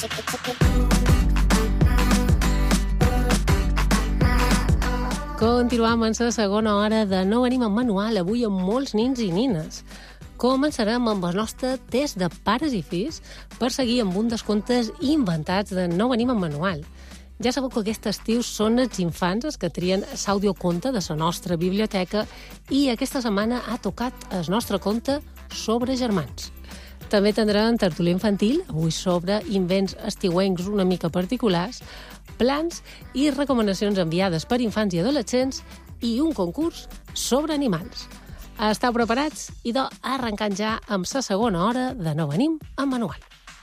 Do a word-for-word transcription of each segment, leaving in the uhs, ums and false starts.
Continuam en la segona hora de No venim amb manual, avui amb molts nins i nines. Començarem amb el nostre test de pares i fills per seguir amb un dels contes inventats de No venim amb manual. Ja sabeu que aquest estiu són els infants els que trien l'audioconte de la nostra biblioteca i aquesta setmana ha tocat el nostre conte sobre germans. També tindrem tertúlia infantil, avui sobre invents estiuencs una mica particulars, plans i recomanacions enviades per infants i adolescents i un concurs sobre animals. Esteu preparats? Idò, arrencant ja amb la segona hora de No venim amb manual.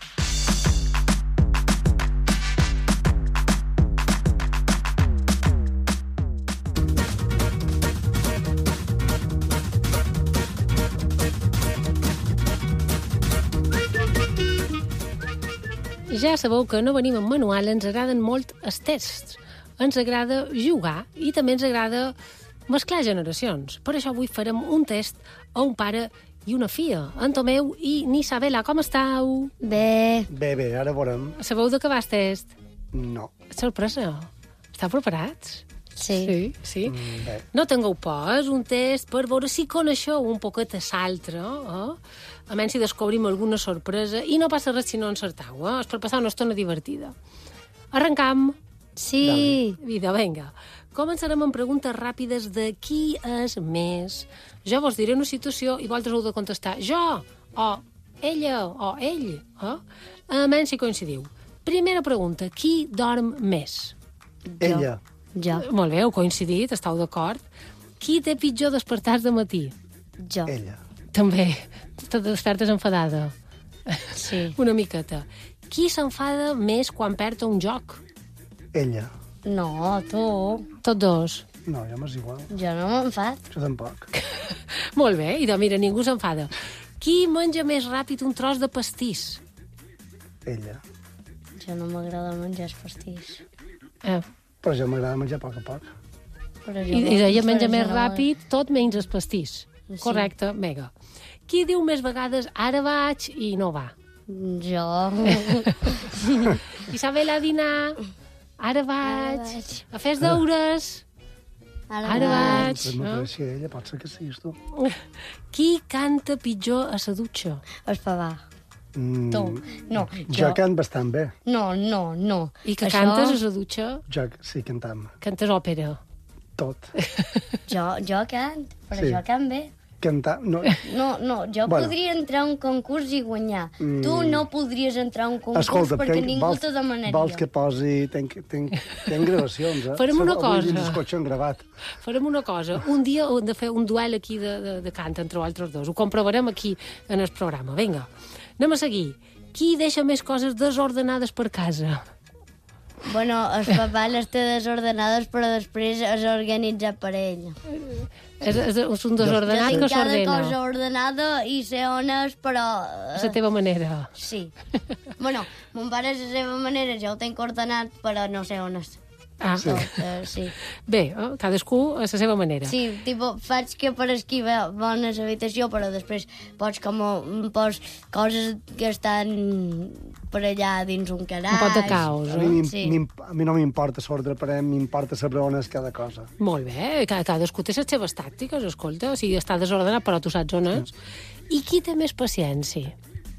Ja sabeu que No venim amb manual, ens agraden molt els tests. Ens agrada jugar i també ens agrada mesclar generacions. Per això avui farem un test a un pare i una filla. En Tomeu i Isabela, com estàu? Bé. Bé, bé, ara veurem. Sabeu de què va el test? No. Sorpresa. Esteu preparats? Sí. Sí, sí. Mm, bé. No tingueu por, és un test per veure si coneixeu un poquet a l'altre, eh? A menys si descobrim alguna sorpresa, i no passa res si no encertau, eh? És per passar una estona divertida. Arrencam. Sí. Vida, vinga. Començarem amb preguntes ràpides de qui és més. Jo vos diré una situació i vosaltres heu de contestar jo, o ella, o ell, eh? A menys si coincidiu. Primera pregunta, qui dorm més? Ella. Jo. Molt bé, heu coincidit, esteu d'acord. Qui té pitjor despertar de matí? Jo. Ella. També. Te despertes enfadada. Sí. Una miqueta. Qui s'enfada més quan perd un joc? Ella. No, tu. Tots dos. No, ja m'és igual. Jo no m'enfad. Jo tampoc. Molt bé, i de, mira, ningú s'enfada. Qui menja més ràpid un tros de pastís? Ella. Jo no m'agrada menjar pastís. Eh, Però jo m'agrada menjar a poc a poc. Però jo I, no- I ella menja però més jo no- ràpid, tot menys el pastís. Sí. Correcte, mega. Qui diu més vegades ara vaig i no va? Jo. Isabel, a dinar. Ara vaig. vaig. A fer els deures. Ara vaig. Però no? m'apareixia ella, pot ser que siguis tu. Qui canta pitjor a la dutxa? El pavà. Mm, Tu. No, jo jo. cant bastant bé. No, no, no. I que Això- cantes a la dutxa? Jo sí, cantam. Cantes òpera. Tot. Jo, jo cant, però Sí. jo cant bé. Cantar... No. No, no, jo Bueno. podria entrar a un concurs i guanyar. Mm. Tu no podries entrar a un concurs Escolta, perquè tenc- ningú vols, te demanaria. vols que posi... Tenc, tenc, tenc gravacions, eh? Farem una Avui cosa. dins el cotxe han gravat. Farem una cosa. Un dia hem de fer un duel aquí de, de, de cant entre altres dos. Ho comprovarem aquí en el programa. Vinga, anem a seguir. Qui deixa més coses desordenades per casa? Bueno, el papà les té desordenades, però després és organitzat per ell. És, és, és un Jo desordenat tinc que cada cosa s'ordena. ordenada i sé on és, però... A la teva manera. Sí. Bueno, mon pare és la seva manera, jo ho tinc ordenat, però no sé on és. Ah, Sí. Uh, sí. bé, eh, cadascú a la seva manera. Sí, tipo, faig que per aquí va bona l'habitació, però després pots com pos coses que estan per allà dins un calaix. Un pot de caos, A mi, m'im- Sí. m'im- a mi no m'importa l'ordre, però m'importa saber on és cada cosa. Molt bé, ca- cadascú té les seves tàctiques, escolta, o sigui, està desordenat, però tu saps on és. I qui té més paciència?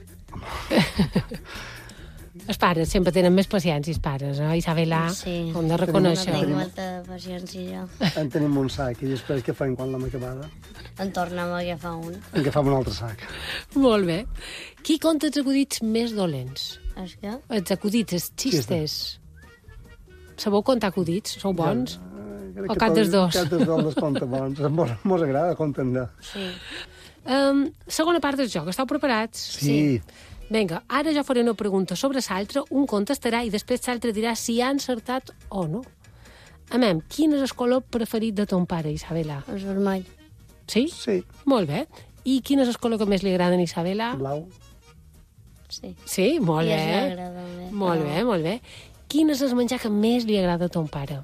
Els pares sempre tenen més paciència, els pares, eh? Isabela, Sí. hem de No reconèixer. tinc molta paciència, jo. En tenim un sac i després què fem quan l'hem acabada? En tornem a agafar un. En agafam un altre sac. Molt bé. Qui conta els acudits més dolents? És que? Els acudits, els xistes. Sabeu contar acudits? Sou bons? Crec O que cap dels tots- dos? Cap dels dos les compta bons. Mos, mos agrada comptar. Sí. Um, segona part del joc. Esteu preparats? Sí. Vinga, ara jo faré una pregunta sobre l'altre, un contestarà i després l'altre dirà si ha encertat o no. Amem, quin és el color preferit de ton pare, Isabela? És vermell. Sí? Sí. Molt bé. I quin és el color que més li agrada a Isabela? Blau. Sí. Sí? Molt I bé. es m'agrada més. Molt bé, molt bé. Quin és el menjar que més li agrada a ton pare?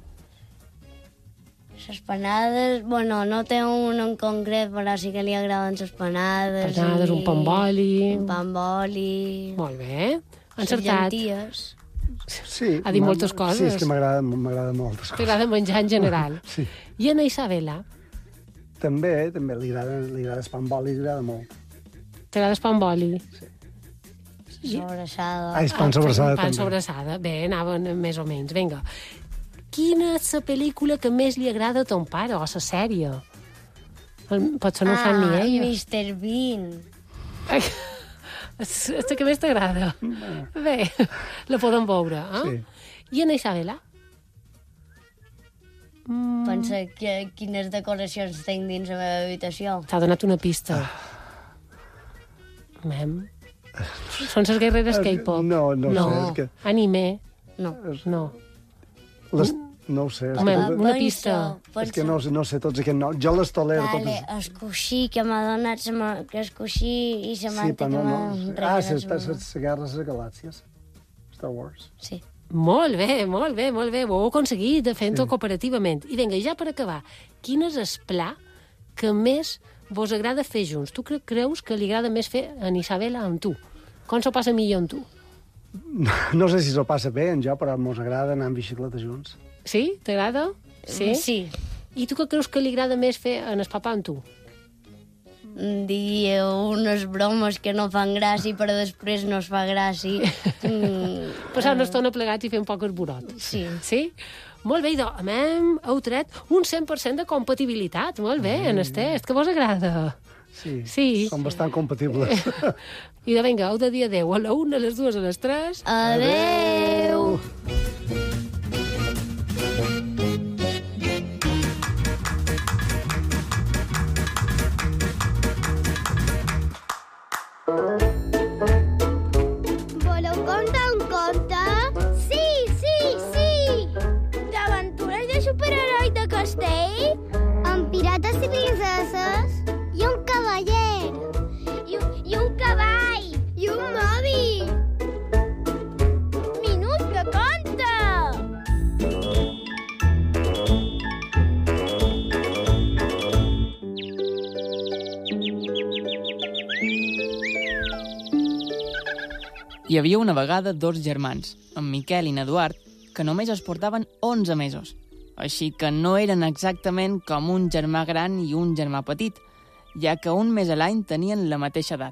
Les panades, bueno, no té un en concret, però sí que li agraden les panades. Panades, i... un pa amb oli. Un pa amb oli. Molt bé. Encertat. Llenties. Sí. Ha dit moltes coses. Sí, és que m'agrada m'agrada moltes coses. T'agrada menjar en general. Sí. I a na Isabela? També, també li agrada, li agrada el pa amb oli, li agrada molt. T'agrada el pa amb oli? Sobrassada. Ah, és pan sobrassada, Pan també. sobrassada. Bé, anaven més o menys. Vinga. Quina és la pel·lícula que més li agrada a ton pare, o la sèrie? El- Potser no ho fan ni Ah, ella. mister Bean. Ai, és és la que més t'agrada. Bé, la podem veure, eh? Sí. I a na Isabela? Mm. Pensa que, quines decoracions tinc dins la meva habitació. T'ha donat una pista. Mem. Són les guerreres K-pop. No, no no. sé, és que- Anime. No. No. Les, no ho sé. És Home, que, una pista. és que no, no sé tots aquests noms. Jo les tolero Vale, totes. el coixí que m'ha donat, se m'ha- que el coixí i Sí, Samantha però que no, m'ha no. regalat. Ah, sa les mama. les guerres de galàxies. Star Wars. Sí. Molt bé, molt bé, molt bé. Ho heu aconseguit fent-ho sí. cooperativament. I vinga, ja per acabar, quin és el pla que més vos agrada fer junts? Tu cre creus que li agrada més fer a Isabela amb tu? Com s'ho passa millor amb tu? No, no sé si s'ho passa bé en jo, però mos agrada anar en bicicleta junts. Sí? T'agrada? Sí? Sí. I tu què creus que li agrada més fer en el papà amb tu? Diria unes bromes que no fan gràcia, però després no es fa gràcia. Mm, Passar una estona plegats i fer un poc esborot. sí. Sí? Molt bé, idò, hem heu tret un cent per cent de compatibilitat. Molt bé, mm. en el test, que vos agrada. Sí, Sí. són bastant compatibles. I de vinga, heu de dir adeu a la una, a les dues, a les tres. Adeu! Voleu contar un conte? Sí, sí, sí! D'aventures de superheroi de castell? Amb pirates i princeses? I un cavaller? I, un- i un cavall? I un mòbil? Minut que conta! Hi havia una vegada dos germans, en Miquel i en Eduard, que només es portaven onze mesos. Així que no eren exactament com un germà gran i un germà petit, ja que un mes a l'any tenien la mateixa edat.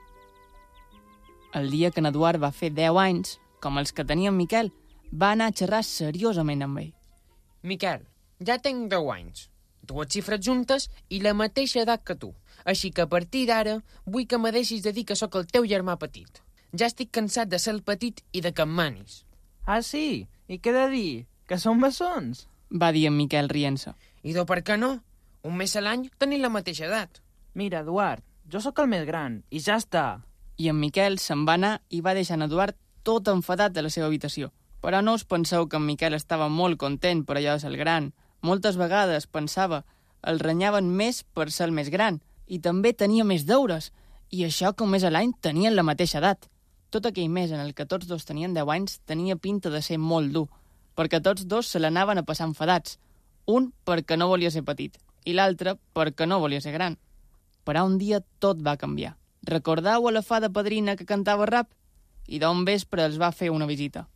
El dia que en Eduard va fer deu anys, com els que tenia en Miquel, va anar a xerrar seriosament amb ell. Miquel, ja tenc deu anys, dues xifres juntes i la mateixa edat que tu. Així que a partir d'ara vull que me deixis de dir que sóc el teu germà petit. Ja estic cansat de ser el petit i de que em manis. Ah, sí? I què he de dir? Que som bessons? Va dir en Miquel rient-se. I do per què no? Un mes a l'any tenim la mateixa edat. Mira, Eduard, jo sóc el més gran, i ja està. I en Miquel se'n va anar i va deixar en Eduard tot enfadat a la seva habitació. Però no us penseu que en Miquel estava molt content per allò de ser el gran. Moltes vegades, pensava, el renyaven més per ser el més gran. I també tenia més deures. I això que un mes a l'any tenien la mateixa edat. Tot aquell mes en el que tots dos tenien deu anys tenia pinta de ser molt dur, perquè tots dos se l'anaven a passar enfadats. Un perquè no volia ser petit i l'altre perquè no volia ser gran. Però un dia tot va canviar. Recordeu a la fada padrina que cantava rap? I d'un vespre els va fer una visita.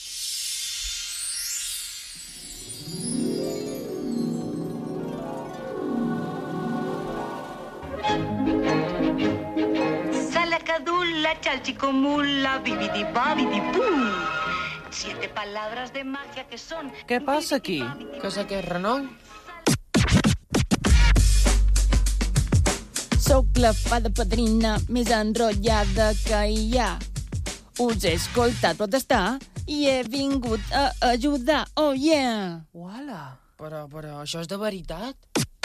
Salacadulla, chalchicomula, bibidi babidi pum. Siete palabras de magia que son... Què passa aquí? Què és aquest renou? Soc la fada padrina més enrotllada que hi ha. Us he escoltat protestar i he vingut a ajudar, oh yeah! Uala! Però, però, això és de veritat?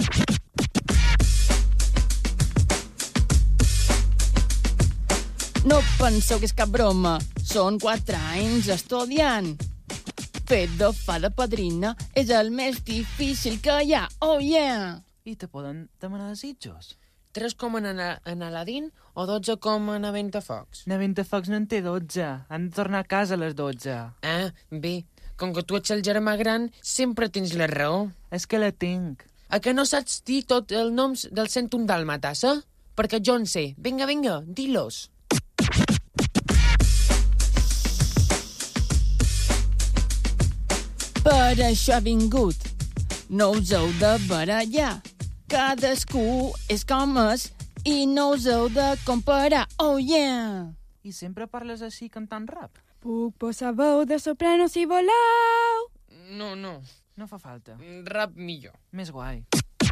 No penseu que és cap broma. Són quatre anys estudiant. Fer de fada padrina és el més difícil que hi ha, oh yeah! I te poden demanar desitjos? Tres com en, Ana- en Aladín o dotze com en Aventafocs? Na Ventafocs no en té dotze. Han de tornar a casa a les dotze. Ah, bé. Com que tu ets el germà gran, sempre tens la raó. És que la tinc. A que no saps dir tot els noms del cent un dàlmates, eh? Perquè jo en sé. Vinga, vinga, di-los. Per això he vingut. No us heu de barallar. Cadascú és com és i no us heu de comparar. Oh, yeah! I sempre parles així cantant rap? Puc posar veu de soprano si voleu. No, no. No fa falta. Rap millor. Més guai.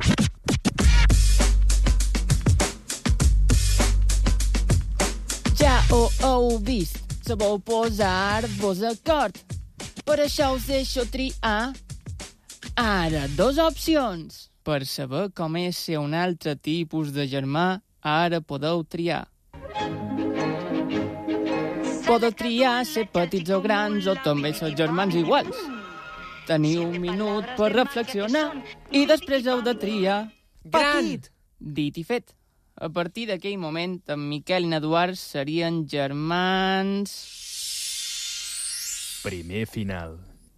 Ja ho heu vist, sabeu posar-vos d'acord. Per això us deixo triar. Ara, dos opcions. Per saber com és ser un altre tipus de germà, ara podeu triar. Podeu triar ser petits o grans o també ser germans iguals. Teniu un minut per reflexionar i després heu de triar. Gran! Dit i fet. A partir d'aquell moment, en Miquel i n'Eduard serien germans... Primer final.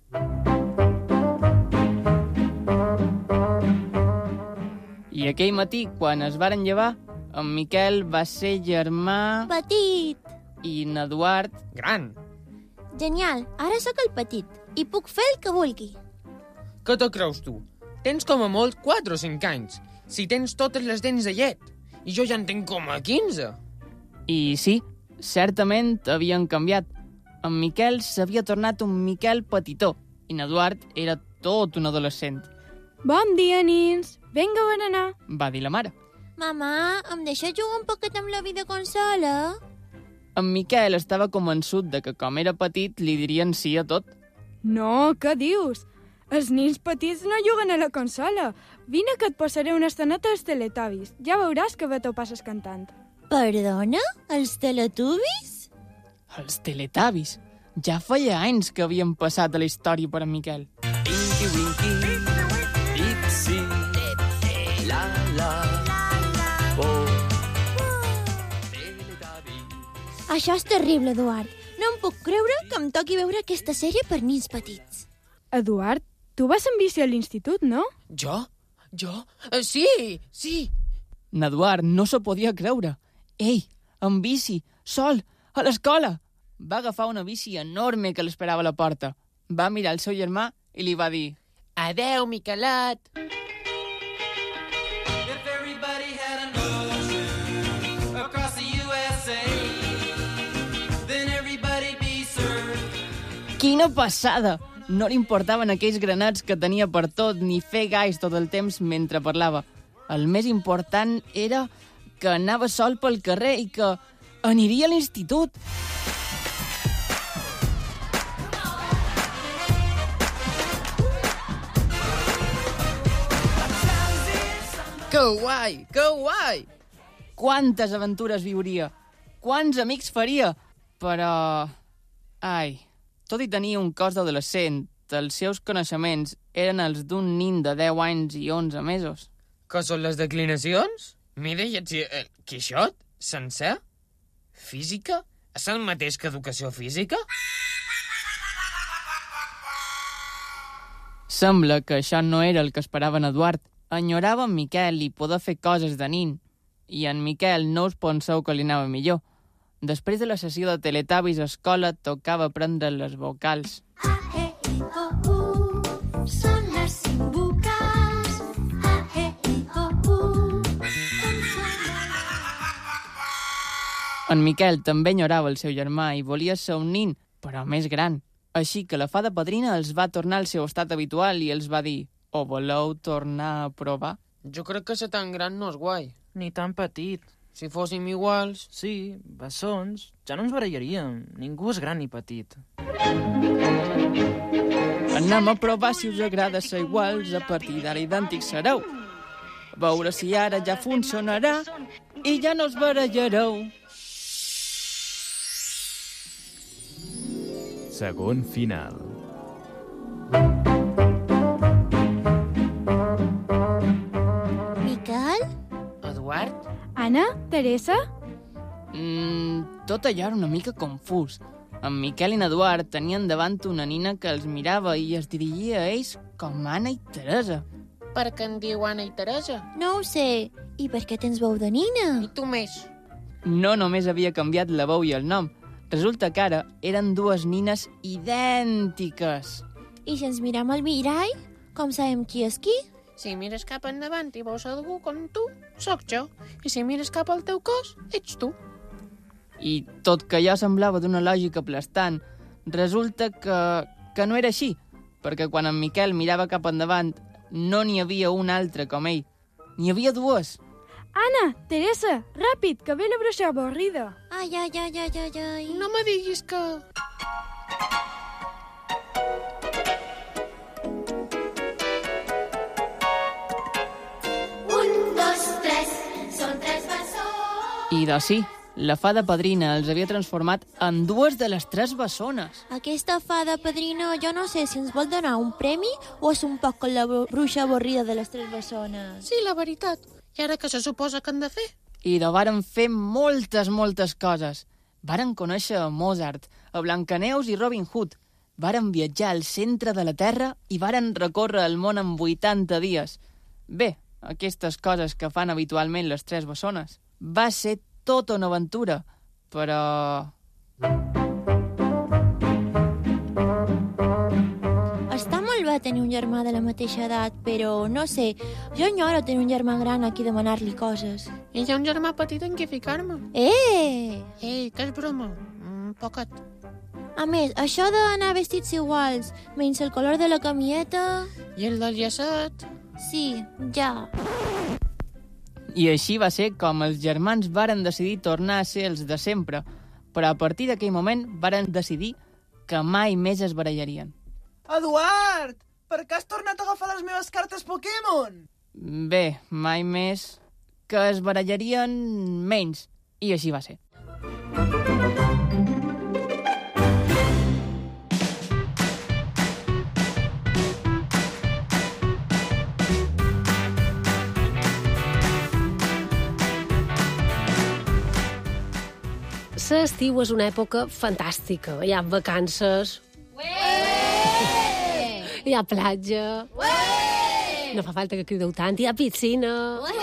I aquell matí, quan es varen llevar, en Miquel va ser germà... Petit. I n'Eduard... Gran! Genial, ara sóc el petit i puc fer el que vulgui. Què te creus tu? Tens com a molt quatre o cinc anys, si tens totes les dents de llet. I jo ja en tinc com a quinze. I sí, certament havien canviat. En Miquel s'havia tornat un Miquel petitó i n'Eduard era tot un adolescent. Bon dia, nins. Vinga, berenar. Va dir la mare. Mamà, em deixes jugar un poquet amb la videoconsola? En Miquel estava convençut de que com era petit li dirien sí a tot. No, què dius? Els nins petits no juguen a la consola. Vine que et posaré una estoneta als Teletubbies. Ja veuràs que bé t'ho passes cantant. Perdona? Els Teletubbies? Els Teletubbies. Ja feia anys que havien passat a la història per en Miquel. Tinky Winky, Dipsy, la la, oh, Teletubbies. Això és terrible, Eduard. No em puc creure que em toqui veure aquesta sèrie per nins petits. Eduard, tu vas en bici a l'institut, no? Jo? Jo? Uh, sí, sí. N'Eduard no s'ho podia creure. Ei, en bici, sol, a l'escola. Va agafar una bici enorme que l'esperava a la porta. Va mirar el seu germà i li va dir: Adeu, Miquelet. Quina passada! No li importaven aquells granats que tenia per tot ni fer gais tot el temps mentre parlava. El més important era que anava sol pel carrer i que aniria a l'institut. Que guai, que guai! Quantes aventures viuria! Quants amics faria! Però... Ai, tot i tenir un cos d'adolescent, els seus coneixements eren els d'un nin de deu anys i onze mesos. Què són les declinacions? Mira, i ets el Quixot? Sencer? Física? És el mateix que educació física? Sembla que això no era el que esperava en Eduard. Enyorava en Miquel i poder fer coses de nin. I en Miquel no us penseu que li anava millor. Després de la sessió de Teletubbies a escola, tocava aprendre les vocals. A, E, I, O, U, són les cinc vocals. A, E, I, O, U, En Miquel també enyorava el seu germà i volia ser un nin, però més gran. Així que la fada padrina els va tornar al seu estat habitual i els va dir: o voleu tornar a provar? Jo crec que ser tan gran no és guai. Ni tan petit. Si fóssim iguals... Sí, bessons. Ja no ens barallaríem. Ningú és gran ni petit. Anem a provar si us agrada ser iguals, a partir d'ara idèntics sereu. A veure si ara ja funcionarà i ja no us barallareu. Segon final. Miquel? Eduard? Anna? Teresa? Mm, tot allò era una mica confús. En Miquel i n'Eduard tenien davant una nina que els mirava i es dirigia a ells com Anna i Teresa. Per què en diu Anna i Teresa? No ho sé. I per què tens veu de nina? I tu més. No només havia canviat la veu i el nom. Resulta que ara eren dues nines idèntiques. I si ens mirem al mirall, com sabem qui és qui? Si mires cap endavant i veus algú com tu, sóc jo. I si mires cap al teu cos, ets tu. I tot que allò semblava d'una lògica aplastant, resulta que, que no era així, perquè quan en Miquel mirava cap endavant no n'hi havia un altre com ell. N'hi havia dues. Anna, Teresa, ràpid, que ve la bruixa avorrida. Ai, ai, ai, ai, ai, ai. No me diguis que... I doncs sí, la fada padrina els havia transformat en dues de les tres bessones. Aquesta fada padrina, jo no sé si ens vol donar un premi o és un poc com la bruixa avorrida de les tres bessones. Sí, la veritat. I ara què se suposa que han de fer? I de varen fer moltes, moltes coses. Varen conèixer a Mozart, a Blancaneus i Robin Hood. Varen viatjar al centre de la Terra i varen recórrer el món en vuitanta dies. Bé, aquestes coses que fan habitualment les tres bessones. Va ser tota una aventura, però... Està molt bé tenir un germà de la mateixa edat, però no sé, jo enyoro tenir un germà gran a qui demanar-li coses. I hi ha un germà petit en qui ficar-me. Eh! Ei, que és broma? Un poquet. A més, això d'anar vestits iguals, menys el color de la camieta... I el del llacet? Sí, ja... I així va ser com els germans varen decidir tornar a ser els de sempre, però a partir d'aquell moment varen decidir que mai més es barallarien. Eduard! Per què has tornat a agafar les meves cartes Pokémon? Bé, mai més que es barallarien menys, i així va ser. L'estiu és una època fantàstica. Hi ha vacances, Ué! hi ha platja, Ué! no fa falta que crideu tant, hi ha piscina,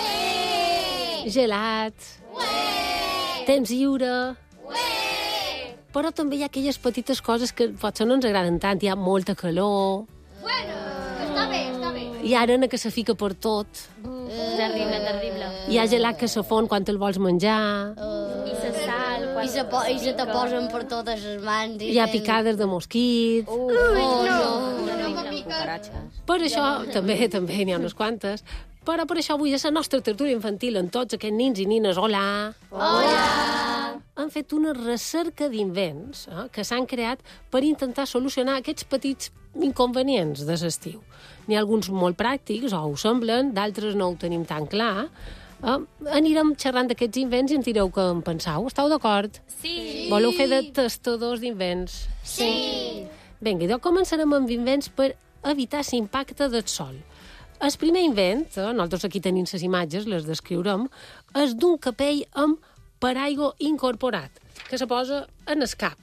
Ué! gelat, Ué! temps lliure... Ué! Però també hi ha aquelles petites coses que potser no ens agraden tant. Hi ha molta calor, Bueno, està bé, està bé. hi ha arena que se fica per tot, Terrible, terrible. hi ha gelat que se fon quan te'l vols menjar, I se sal, quan I se, po i se te posen per totes les mans. I hi ha tens- picades de mosquit... Uh, oh, no, no me piquen. Per això, també, també n'hi ha unes quantes, però per això avui és la nostra tertúlia infantil amb tots aquests nins i nines. Hola! Hola! Han fet una recerca d'invents eh, que s'han creat per intentar solucionar aquests petits inconvenients de l'estiu. N'hi ha alguns molt pràctics, o ho semblen, d'altres no ho tenim tan clar. Eh, anirem xerrant d'aquests invents i ens direu què en penseu. Esteu d'acord? Sí! Voleu fer de testadors d'invents? Sí! Vinga, doncs començarem amb invents per evitar l'impacte del sol. El primer invent, eh, nosaltres aquí tenim les imatges, les descriurem, és d'un capell amb paraigua incorporat, que se posa en el cap.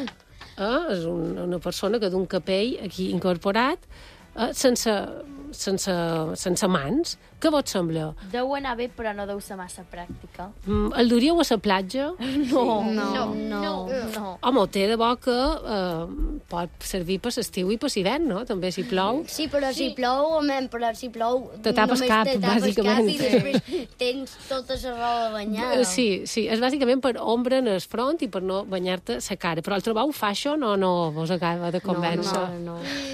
Eh, és un, una persona que d'un capell aquí incorporat, eh, sense, sense, sense mans. Què vos sembla? Deu anar bé, però no deu ser massa pràctica. Mm, el duríeu a la platja? No, No, no, no. no. Home, té de bo que eh, pot servir per l'estiu i per l'hivern, no? També si plou. Sí, però si plou, home, però si plou... Te tapes només cap, te tapes bàsicament. cap i després tens tota la roba banyada. Eh, Sí, sí, és bàsicament per ombra en el front i per no banyar-te la cara. Però el trobeu fa això o no, no vos acaba de convèncer? No, no,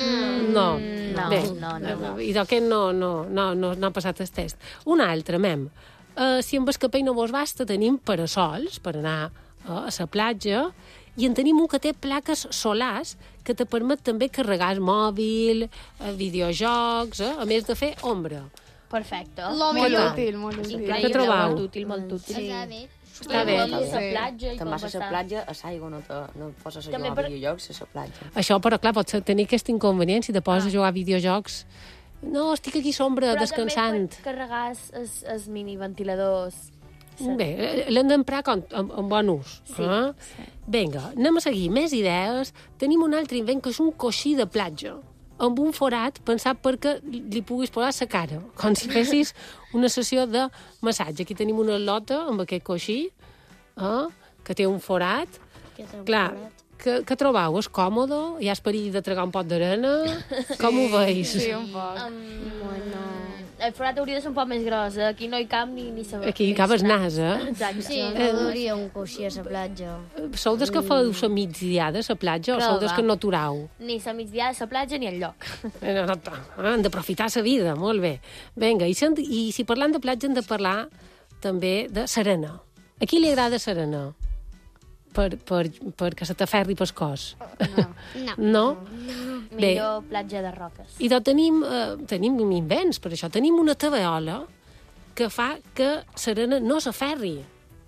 No. no, Bé, no, no, no. I d'aquest no, no, no, no, no ha passat el test. Un altre, mem. Uh, si amb el capell no vos basta, tenim parasols per anar uh, a la platja i en tenim un que té plaques solars que te permet també carregar el mòbil, uh, videojocs, eh, a més de fer ombra. Perfecte. Lo Molt millor. útil, molt útil. Què Increïble, trobau? molt útil, molt útil. Està bé. Està bé. A la platja i Te'n vas a passar. la platja, a l'aigua no, te, no poses a També jugar a per- videojocs a la platja. Això, però clar, pot ser- tenir aquest inconvenient si te poses a jugar a videojocs. No, estic aquí a sombra, Però descansant. també per carregar els, els miniventiladors. Bé, l'hem d'emprar com, amb, amb bon ús. Sí, eh? sí. Vinga, anem a seguir. Més idees. Tenim un altre invent que és un coixí de platja amb un forat pensat perquè li puguis posar la cara, com si fessis una sessió de massatge. Aquí tenim una lota amb aquest coixí, eh, que té un forat. Que té un Clar, forat. Què, què trobeu? És còmode? Hi ha perill de tragar un pot d'arena? Com ho veus? Sí, un poc. Um, bueno... El forat hauria de ser un poc més gros, eh? Aquí no hi cap ni, ni saber. Aquí hi cap el nas, eh? Exacte. Sí, no duria un coixí a la platja. Sou des que feu la migdiada a la platja o Però sou des va. que no aturau? Ni la migdiada a la platja ni enlloc. Eh, no, no, Han d'aprofitar la vida, molt bé. Vinga, i, si, i si parlant de platja hem de parlar també de serena. A qui li agrada serena? Per, per, perquè se t'aferri pel cos. No. No? No. Bé. Millor platja de roques. I doncs tenim, eh, tenim invents per això. Tenim una tabeola que fa que serena no s'aferri.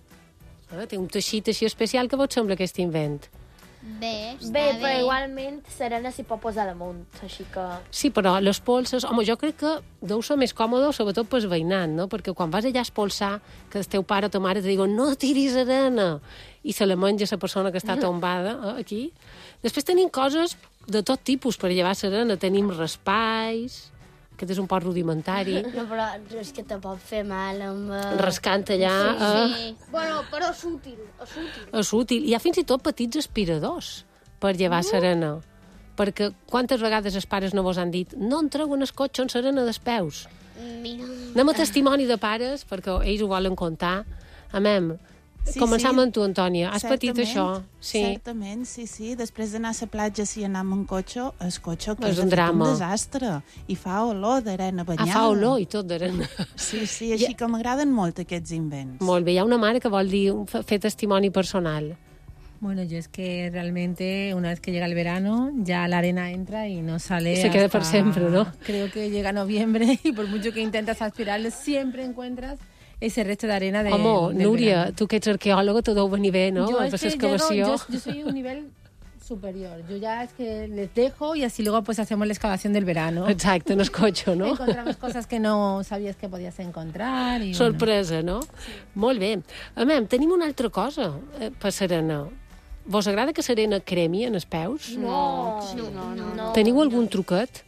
Eh, té un teixit així especial. Què vos sembla aquest invent? Bé, està Bé, bé. però igualment Serena s'hi pot posar damunt, així que... Sí, però les polses... Home, jo crec que deu ser més còmode, sobretot pel veïnat, no? Perquè quan vas allà a espolsar, que el teu pare o ta mare te diuen no tiris arena, i se la menja la persona que està tombada eh, aquí. Després tenim coses de tot tipus per llevar serena. Tenim raspalls, aquest és un poc rudimentari. No, però és que te pot fer mal amb... eh, Rascant allà... Sí, Eh, sí. Bueno, però és útil, és útil. és útil. Hi ha fins i tot petits aspiradors per llevar serena. Perquè quantes vegades els pares no vos han dit no entreu en el cotxe amb serena dels peus. Mira. Anem a testimoni de pares, perquè ells ho volen contar. Amem, Sí, començam sí. amb tu, Antònia. Has patit Certament, això? Sí. Certament, sí, sí. Després d'anar a la platja, si anem en cotxe, el cotxe que És és un de fet drama. un desastre. I fa olor d'arena Ah, banyada. fa olor i tot d'arena. Sí, sí, així que m'agraden molt aquests invents. Molt bé, hi ha una mare que vol dir, fer testimoni personal. Bueno, yo es que realmente una vez que llega el verano ya la arena entra y no sale. Se queda hasta- por siempre, ¿no? Creo que llega noviembre y por mucho que intentas aspirarlo, siempre encuentras ese resto de arena de, Home, del Núria, verano. tu que ets arqueòloga, t'ho deu venir bé, no? Yo, Per es que l'excavació. llego- yo, yo soy un nivel superior. Yo ya es que les dejo y así luego pues hacemos la excavación del verano. Exacte, en el cotxe, no? Encontramos cosas que no sabías que podías encontrar. Y Sorpresa, no? Sí. Molt bé. A més, tenim una altra cosa eh, per serena. Vos agrada que serena cremi en els peus? No, no, no. no, no. Teniu algun truquet?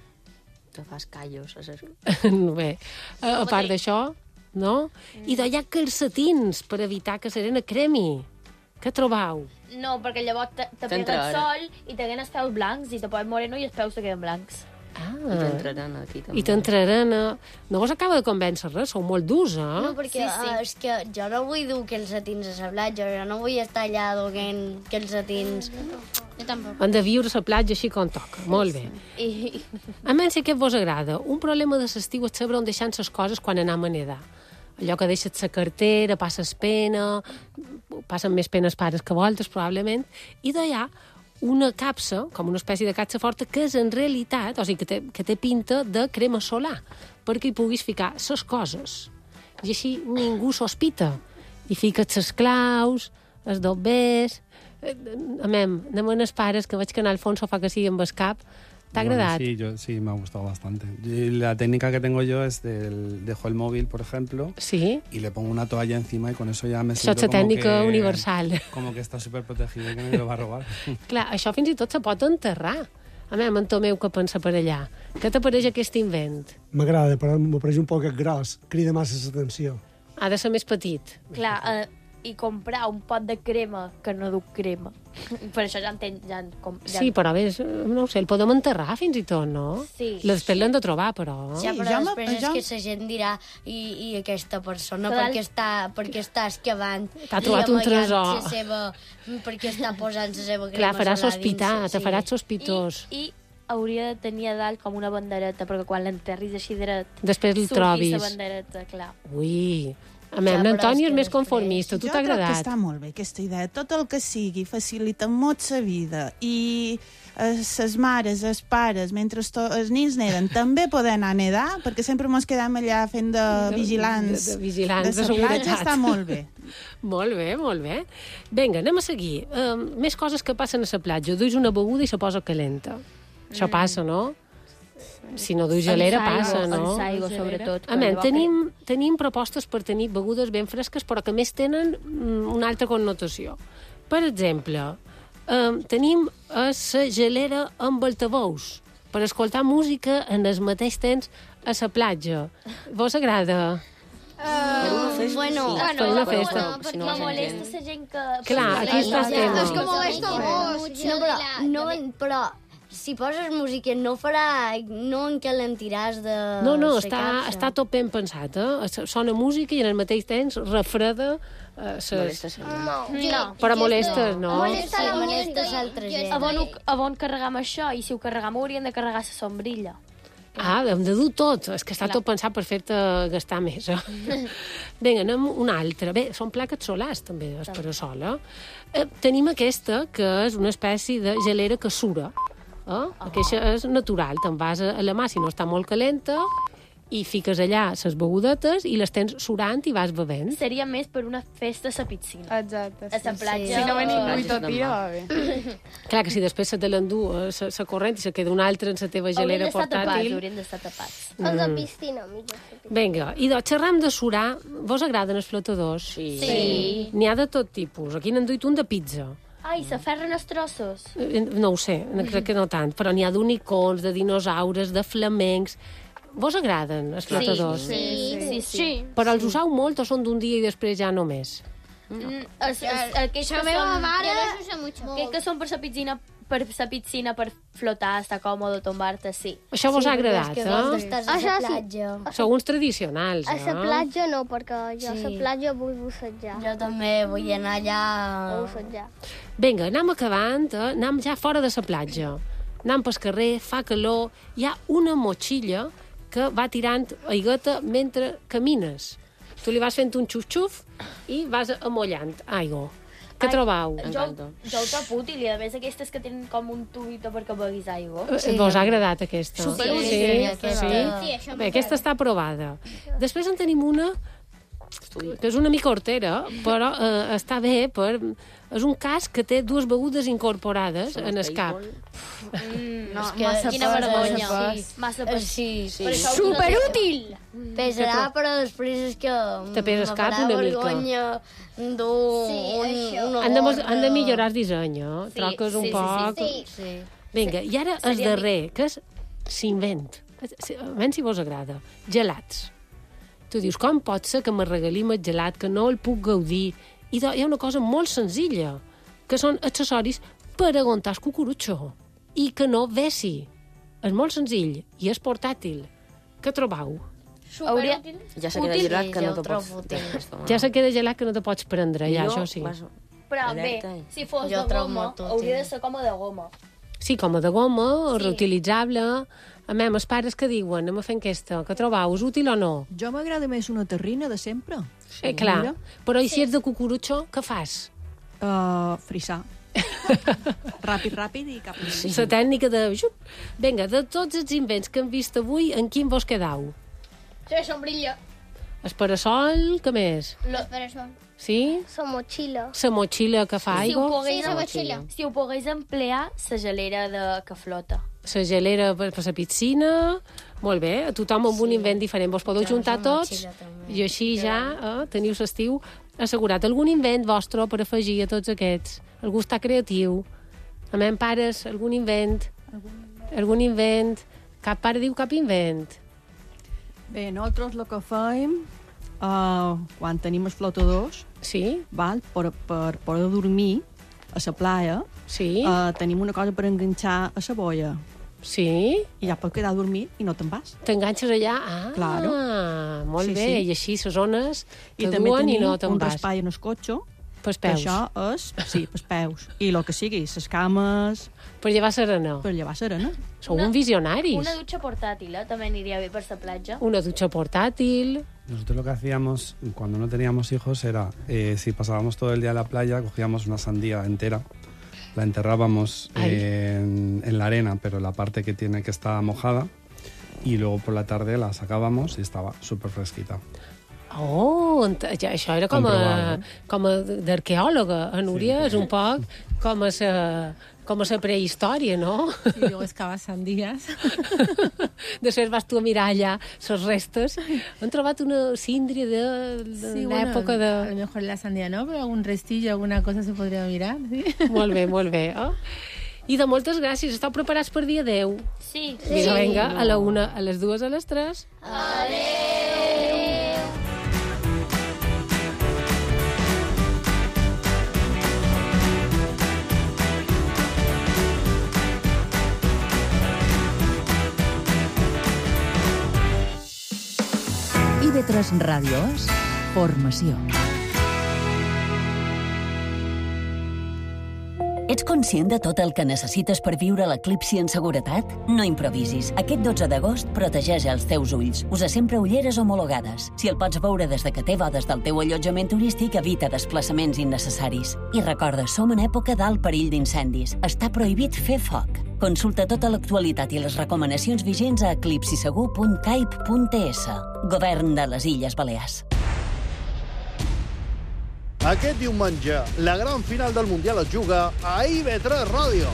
Te fas callos. A ses... Bé, a, a part d'això, no? I de hi ha calcetins per evitar que serena cremi. Què trobau? No, perquè llavors te, te T'entra pega el ara. sol i te queden els peus blancs i te pots moreno i els peus te queden blancs. Ah. I t'entraran aquí també. I t'entraran a... No vos acaba de convèncer res, sou molt durs, eh? No, perquè sí, sí. Uh, és que jo no vull dur calcetins a la platja, jo no vull estar allà duent calcetins. Jo tampoc. Han de viure a la platja així com toca. Molt bé. I... A menys sé què vos agrada. Un problema de l'estiu és saber on deixant les coses quan anem a nedar. Allò que deixes la cartera, passes pena, passen més penes pares que voltes, probablement, i d'allà una capsa, com una espècie de capsa forta, que és en realitat, o sigui, que té, que té pinta de crema solar, perquè hi puguis ficar ses coses. I així ningú sospita. I fiques les claus, els dobbers... Amem, anem amb els pares, que veig que en Alfonso fa que sigui amb el cap. ¿Te ha Bueno, agradado? sí, yo, sí, me ha gustado bastante. Y la técnica que tengo yo es del, dejo el móvil, por ejemplo, sí. y le pongo una toalla encima y con eso ya me Això siento és la como tècnica que, universal. como que está súper protegido y que nadie lo va a robar. Clar, això fins i tot se pot enterrar. A mi, en Tomeu, que pensa per allà. Què t'apareix aquest invent? M'agrada, però m'apareix un poc gros. Crida massa l'atenció. Ha de ser més petit. Clar, eh, i comprar un pot de crema que no du crema. Per això ja entenc... Ja, com, ja Sí, però a més, no ho sé, el podem enterrar fins i tot, no? Sí. Després l'hem de trobar, però... Ja, però després és que la gent dirà i, i aquesta persona Clar. perquè està, perquè està excavant T'ha i trobat un amagant tresor. la seva, perquè està posant la seva crema Clar, farà solar sospitar, dins, te farà sospitós. I, I hauria de tenir a dalt com una bandereta, perquè quan l'enterris així dret... Després el surti trobis. la bandereta, clar. Ui... A mi, l'Antoni és més conformista. Tu t'ha Jo crec que agradat? està molt bé aquesta idea. Tot el que sigui facilita molt la vida i les mares, els pares, mentre to, els nins neden, també poden anar a nedar, perquè sempre mos quedem allà fent de vigilants De, de, de vigilants, de, de la seguretat. platja. Està molt bé. Molt bé, molt bé. Vinga, anem a seguir. Uh, més coses que passen a la platja. Duis una beguda i se posa calenta. Això Mm. passa, no? Si no duis gelera, Ensaigo, passa, no? ensaigo, sobretot. A més, tenim, tenim propostes per tenir begudes ben fresques, però que més tenen mm, una altra connotació. Per exemple, eh, tenim la gelera amb altaveus, per escoltar música en el mateix temps a la platja. Vos agrada? Per una festa, bueno, sí. Per una festa. Perquè me molesta la gent que... Clar, aquí està el tema. Es que molesta vos. No, però, no, però si poses música no farà... No encalentiràs de... No, no, la està, capsa. està tot ben pensat, eh? Sona música i en el mateix temps refreda eh, ses... No. No. Però molestes, no? Molesta la molesta música. l'altra gent. A on, a on carregam això? I si ho carregam hauríem de carregar la sombrilla. Ah, hem de dur tot. És que està tot pensat per fer-te gastar més. Eh? Vinga, anem una altra. Bé, són plaques solars, també, es per a sol. Eh? Eh, tenim aquesta, que és una espècie de gelera que sura. Eh? Aquesta és natural. Te'n vas a la mà, si no està molt calenta, i fiques allà les begudetes i les tens surant i vas bevent. Seria més per una festa a la piscina. Exacte. A la platja. Si no venim o- avui tot dia, va bé. Clar que si després se te l'endú la corrent i se queda una altra en la teva Haurien gelera d'estar tapats, portàtil... haurien d'estar tapats. Els de Mm. piscina, millor. Vinga, i doncs xerram de surar. Vos agraden els flotadors? Sí. Sí. N'hi ha de tot tipus. Aquí n'han duit un de pizza. Ai, s'aferren els trossos. Eh, No ho sé, no crec que no tant, però n'hi ha d'unicons, de dinosaures, de flamencs... Vos agraden els flotadors? Sí, sí, sí. sí. Però els usau molt o són d'un dia i després ja només? Mm, es, es, aquells La que meva són... mare los usa mucho. Aquells que són per la piscina, per la piscina, per flotar, estar còmode, tombar-te, sí. Això vos Sí, ha perquè agradat, és que vols eh? estar a Això la sí. platja. Sou uns tradicionals, A eh? la platja no, perquè jo a Sí. la platja vull bussejar. Jo també vull anar allà... A bussejar. Vinga, anem acabant, eh? Anem ja fora de la platja. Anem pel carrer, fa calor, hi ha una motxilla que va tirant aigueta mentre camines. Tu li vas fent un xuf-xuf i vas amollant aigua. Què Ai, trobau? Jo, jo ho trobo útil, i a més aquestes que tenen com un tubito perquè beguis aigua. Sí. Vos ha agradat aquesta? Superútil, Sí, aquesta. sí. Sí, això Bé, aquesta està aprovada. Després en tenim una que és una mica hortera, però eh, està bé per... És un casc que té dues begudes incorporades en el cap. Mm, No, és que massa quina pes, vergonya. massa Sí, pes. massa Eh, pes. sí, sí. Per això ho Superútil! Pesarà, però després és que... Te pesa el cap una mica. vergonya dur Sí, un, això. una Han de, gorra. han de millorar el disseny, eh? Sí, Troques un sí, sí, poc... Sí. Sí. Vinga, i ara el Seria darrer, que és s'invent. Almenys si vos agrada. Gelats. Tu dius, com pot ser que me regalim el gelat, que no el puc gaudir? I hi ha una cosa molt senzilla, que són accessoris per aguantar el cucurutxo i que no vessi. És molt senzill i és portàtil. Què trobau? Hauria... Ja se queda Útil, gelat que sí, no jo te ho pots... trobo útil. Ja se queda gelat que no te pots prendre, ja, això sí. Vas... Però bé, Alerta, eh? si fos Jo de trobo goma, molt útil. hauria de ser com a de goma. Sí, com a de goma, Sí. reutilitzable. A més, els pares que diuen, anem a fer aquesta, que trobau, és útil o no? Jo m'agrada més una terrina de sempre. Eh, clar, Mira. però i si ets de cucurutxo, què fas? Uh, frisar. ràpid, ràpid i cap. Sí. La tècnica de... Xup. Vinga, de tots els invents que hem vist avui, en quin vos quedau? La sombrilla. El parasol, què més? Los perezosos. Sí? La motxilla. La motxilla que fa Si ho aigua? pogués, Sí, la motxilla. si ho pogués emplear, la gelera de, que flota. La gelera per, per la piscina? Molt bé, a tothom amb un invent diferent. Vos podeu Jo juntar la tots motxilla també. i així ja eh, teniu l'estiu assegurat. Algun invent vostre per afegir a tots aquests? Algú està creatiu? A mem pares, algun invent? Algun invent? Cap pare diu cap invent. Bé, nosaltres el que fem, uh, quan tenim els flotadors, sí? val, per, per poder dormir a la playa, sí? uh, tenim una cosa per enganxar a la boia. Sí? I ja pots quedar a dormir i no te'n vas. T'enganxes allà? Ah, Claro. molt Sí, bé. sí. I així les zones I te també duen i tenim no te'n un vas. raspall en el cotxe, Pels que peus. això és, sí, pels peus. I el que sigui, les cames... Per llevar serena. Per llevar serena. Sou un visionaris. Una dutxa portàtil, eh? També aniria bé per la platja. Una ducha portátil. Nosotros lo que hacíamos cuando no teníamos hijos era, eh, si pasábamos todo el día en la playa, cogíamos una sandía entera, la enterrábamos eh, en, en la arena, pero la parte que tiene que estar mojada, y luego por la tarde la sacábamos y estaba súper fresquita. Oh, ent- ja, això era com a, Comprovado. com a d'arqueòloga. A Núria és un poc com a sa, com a sa prehistòria, no? Y luego excavas sandías. Després vas tu a mirar allà les restes. Han trobat una síndria de, de Sí, l'època bueno, de... a lo mejor la sandía no, pero algún restillo, alguna cosa se podría mirar, ¿sí? Molt bé, molt bé. Oh? I de moltes gràcies. Esteu preparats per dia deu? Sí. Vinga, vinga, a la una, a les dues, a les tres. Adéu. I V tres Ràdio és formació. Ets conscient de tot el que necessites per viure l'eclipsi en seguretat? No improvisis. Aquest dotze d'agost protegeix els teus ulls. Usa sempre ulleres homologades. Si el pots veure des de que té bodes del teu allotjament turístic, evita desplaçaments innecessaris. I recorda, som en època d'alt perill d'incendis. Està prohibit fer foc. Consulta tota l'actualitat i les recomanacions vigents a eclipsisegur punt caip punt es. Govern de les Illes Balears. Aquest diumenge, la gran final del Mundial es juga a I V tres Ràdio.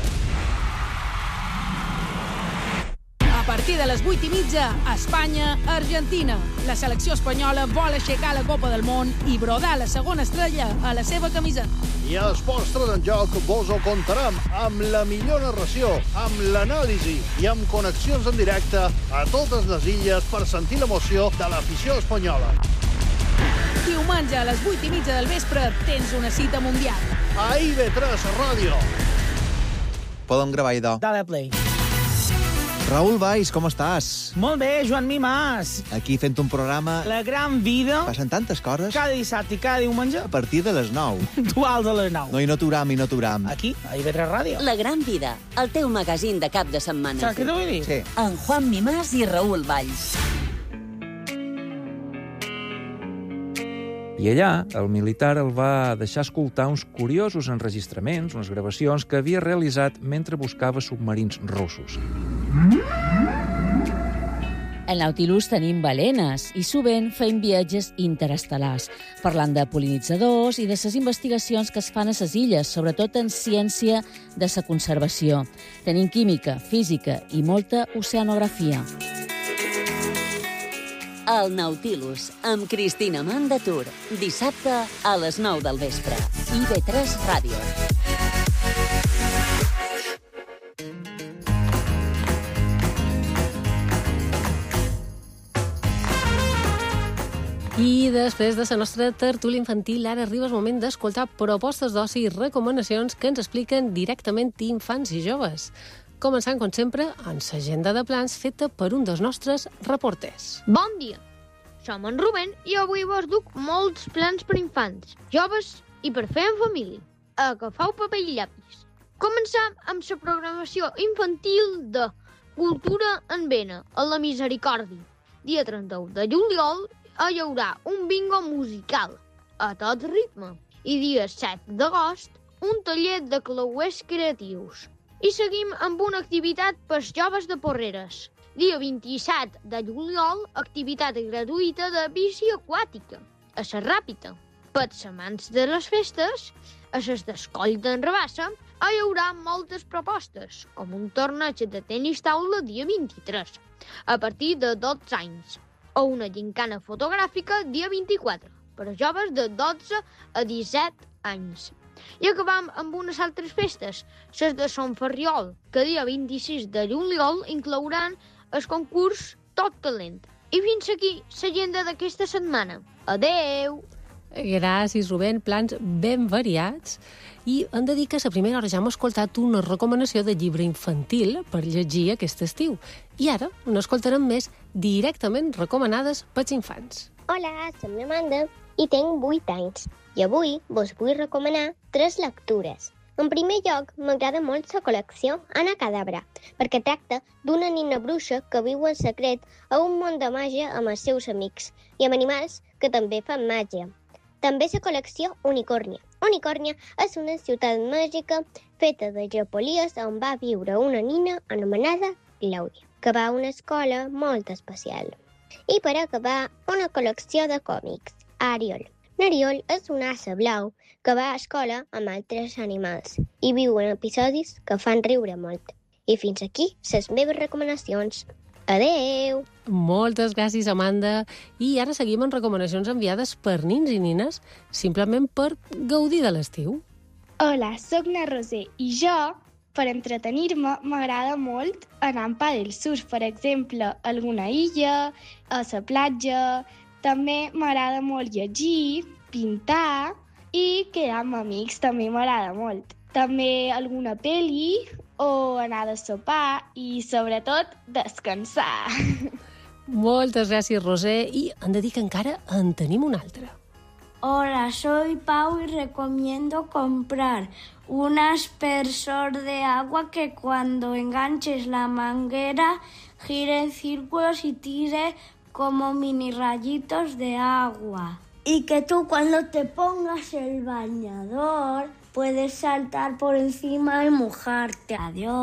A partir de les vuit i mitja, Espanya-Argentina. La selecció espanyola vol aixecar la Copa del Món i brodar la segona estrella a la seva camisa. I a Esports tres en Joc vos ho contarem amb la millor narració, amb l'anàlisi i amb connexions en directe a totes les illes per sentir l'emoció de l'afició espanyola. Diumenge a les vuit i mitja del vespre tens una cita mundial. A I V tres Ràdio. Podem gravar idò. Dale play. Raül Valls, com estàs? Molt bé, Joan Mimàs. Aquí fent un programa... La gran vida. Passen tantes coses. Cada dissabte i cada diumenge. A partir de les nou. Duals a les nou. No, i no t'uram, i no t'uram. Aquí, a I V tres Ràdio. La gran vida, el teu magazín de cap de setmana. Saps què t'ho vull dir? Sí. En Juan Mimàs i Raül Valls. I allà, el militar el va deixar escoltar uns curiosos enregistraments, unes gravacions que havia realitzat mentre buscava submarins russos. Al Nautilus tenim balenes i sovint fem viatges interestel·lars, parlant de pol·linitzadors i de les investigacions que es fan a les illes, sobretot en ciència de la conservació. Tenim química, física i molta oceanografia. El Nautilus, amb Cristina Mandatur. Dissabte a les nou del vespre. I V tres Ràdio. I després de la nostra tertúlia infantil, ara arriba el moment d'escoltar propostes d'oci i recomanacions que ens expliquen directament infants i joves. Començant, com sempre, amb l'agenda de plans feta per un dels nostres reporters. Bon dia! Som en Rubén i avui vos duc molts plans per infants, joves i per fer en família. Agafeu paper i llapis. Començam amb la programació infantil de Cultura en Vena, a la Misericòrdia. Dia trenta-u de juliol hi haurà un bingo musical, a tot ritme. I dia set d'agost, un taller de clauers creatius. I seguim amb una activitat pels joves de Porreres. Dia vint-i-set de juliol, activitat gratuïta de bici aquàtica, a la Ràpita. Pels amants de les festes, a les d'Escoll d'en Rabassa, hi haurà moltes propostes, com un torneig de tenis taula dia vint-i-tres, a partir de dotze anys, o una gincana fotogràfica dia vint-i-quatre, per a joves de dotze a disset anys. I acabam amb unes altres festes, les de Sant Ferriol, que dia vint-i-sis de juliol inclouran el concurs Tot Talent. I fins aquí l'agenda d'aquesta setmana. Adeu! Gràcies, Rubén. Plans ben variats. I hem de dir que a la primera hora ja hem escoltat una recomanació de llibre infantil per llegir aquest estiu. I ara n'escoltarem més directament recomanades pels infants. Hola, som l'Amanda i tinc vuit anys. I avui vos vull recomanar tres lectures. En primer lloc, m'agrada molt la col·lecció Anna Cadabra, perquè tracta d'una nina bruixa que viu en secret a un món de màgia amb els seus amics i amb animals que també fan màgia. També la col·lecció Unicòrnia. Unicòrnia és una ciutat màgica feta de gepolies on va viure una nina anomenada Clàudia, que va a una escola molt especial. I per acabar, una col·lecció de còmics, Ariol. N'Ariol és un ase blau que va a escola amb altres animals i viu en episodis que fan riure molt. I fins aquí les meves recomanacions. Adeu! Moltes gràcies, Amanda. I ara seguim amb recomanacions enviades per nins i nines, simplement per gaudir de l'estiu. Hola, sóc na Roser i jo, per entretenir-me, m'agrada molt anar en pàdel surf, per exemple, a alguna illa, a la platja. També m'agrada molt llegir, pintar i quedar amb amics també m'agrada molt. També alguna pel·li o anar de sopar i, sobretot, descansar. Moltes gràcies, Roser. I hem de dir que encara en tenim un altre. Hola, soy Pau y recomiendo comprar un aspersor de agua que cuando enganches la manguera gire en círculos y tire como mini rayitos de agua. Y que tú cuando te pongas el bañador puedes saltar por encima y mojarte.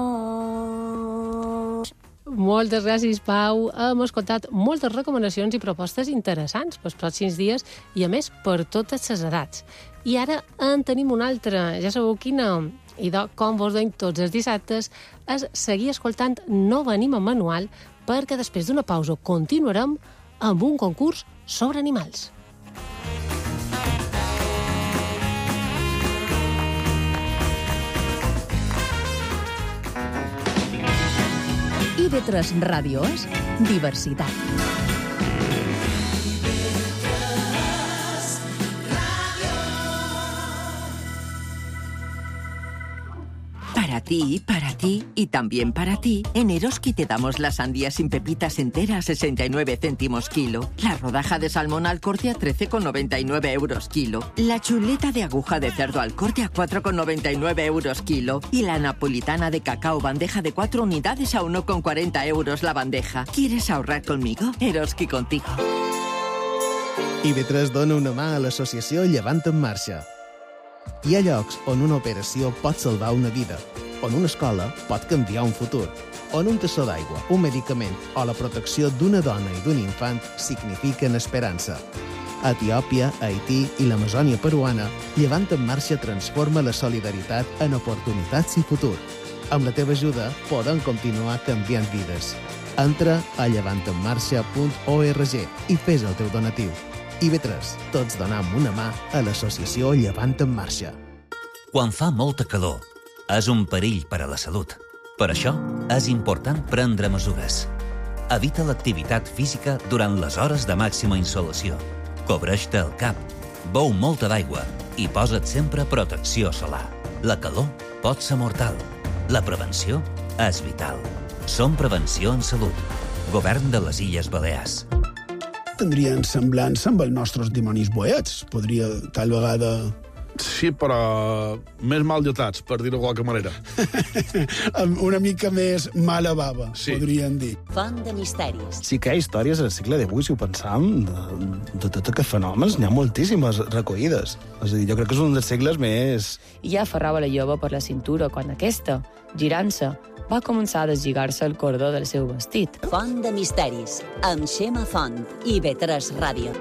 Adiós. Moltes gràcies, Pau. Hem escoltat moltes recomanacions i propostes interessants pels pròxims dies i, a més, per totes les edats. I ara en tenim una altra, ja sabeu quina. I de, com vos deim tots els dissabtes, és seguir escoltant No venim amb manual, perquè després d'una pausa continuarem amb un concurs sobre animals. I B tres Ràdios, diversitat. Para ti, para ti y también para ti, en Eroski te damos la sandía sin pepitas entera a sesenta y nueve céntimos kilo, la rodaja de salmón al corte a trece con noventa y nueve euros kilo, la chuleta de aguja de cerdo al corte a cuatro con noventa y nueve euros kilo y la napolitana de cacao bandeja de cuatro unidades a uno con cuarenta euros la bandeja. ¿Quieres ahorrar conmigo? Eroski contigo. I B tres dona una mà a l'associació Llevant en Marxa. Hi ha llocs on una operació pot salvar una vida, on una escola pot canviar un futur, on un tassó d'aigua, un medicament o la protecció d'una dona i d'un infant signifiquen esperança. A Etiòpia, Haití i l'Amazònia peruana, Llevant en Marxa transforma la solidaritat en oportunitats i futur. Amb la teva ajuda podem continuar canviant vides. Entra a llevant en marxa punt org i fes el teu donatiu. I B tres, tots donam una mà a l'associació Llevant en Marxa. Quan fa molta calor, és un perill per a la salut. Per això, és important prendre mesures. Evita l'activitat física durant les hores de màxima insolació. Cobreix-te el cap, beu molta d'aigua i posa't sempre protecció solar. La calor pot ser mortal. La prevenció és vital. Som Prevenció en Salut. Govern de les Illes Balears. Tindrien semblança amb els nostres dimonis boets. Podria, tal vegada... Sí, però més mal dotats, per dir-ho de qualque manera. Una mica més mala bava, sí. Podríem dir. Font de misteris. Sí que hi ha històries al segle divuit, si ho pensam, de, de tots aquests fenòmens. N'hi ha moltíssimes recollides. És a dir, jo crec que és un dels segles més... I ja aferrava la jove per la cintura quan aquesta, girant-se, va començar a deslligar-se el cordó del seu vestit. Font de misteris, amb Xema Font i B tres Ràdio.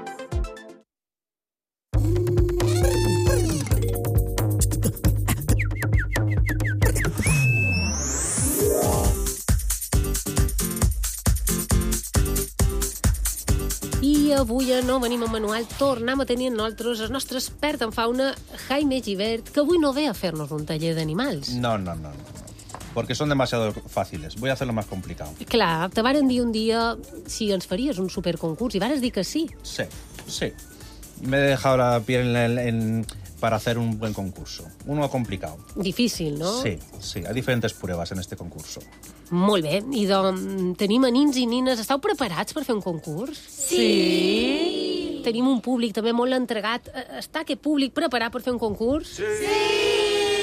I avui a No venim amb manual tornem a tenir nosaltres el nostre expert en fauna, Jaime Gibert, que avui no ve a fer-nos un taller d'animals. No, no, no, no. Porque son demasiado fáciles. Voy a hacerlo más complicado. Clar, te varen dir un dia si ens faries un superconcurs i vares dir que sí. Sí, sí. Me he dejado la piel en, en, para hacer un buen concurso. Uno complicado. Difícil, no? Sí, sí. Hay diferentes pruebas en este concurso. Molt bé. I doncs tenim a nins i nines. Esteu preparats per fer un concurs? Sí! Tenim un públic també molt entregat. Està aquest públic preparat per fer un concurs? Sí! Sí!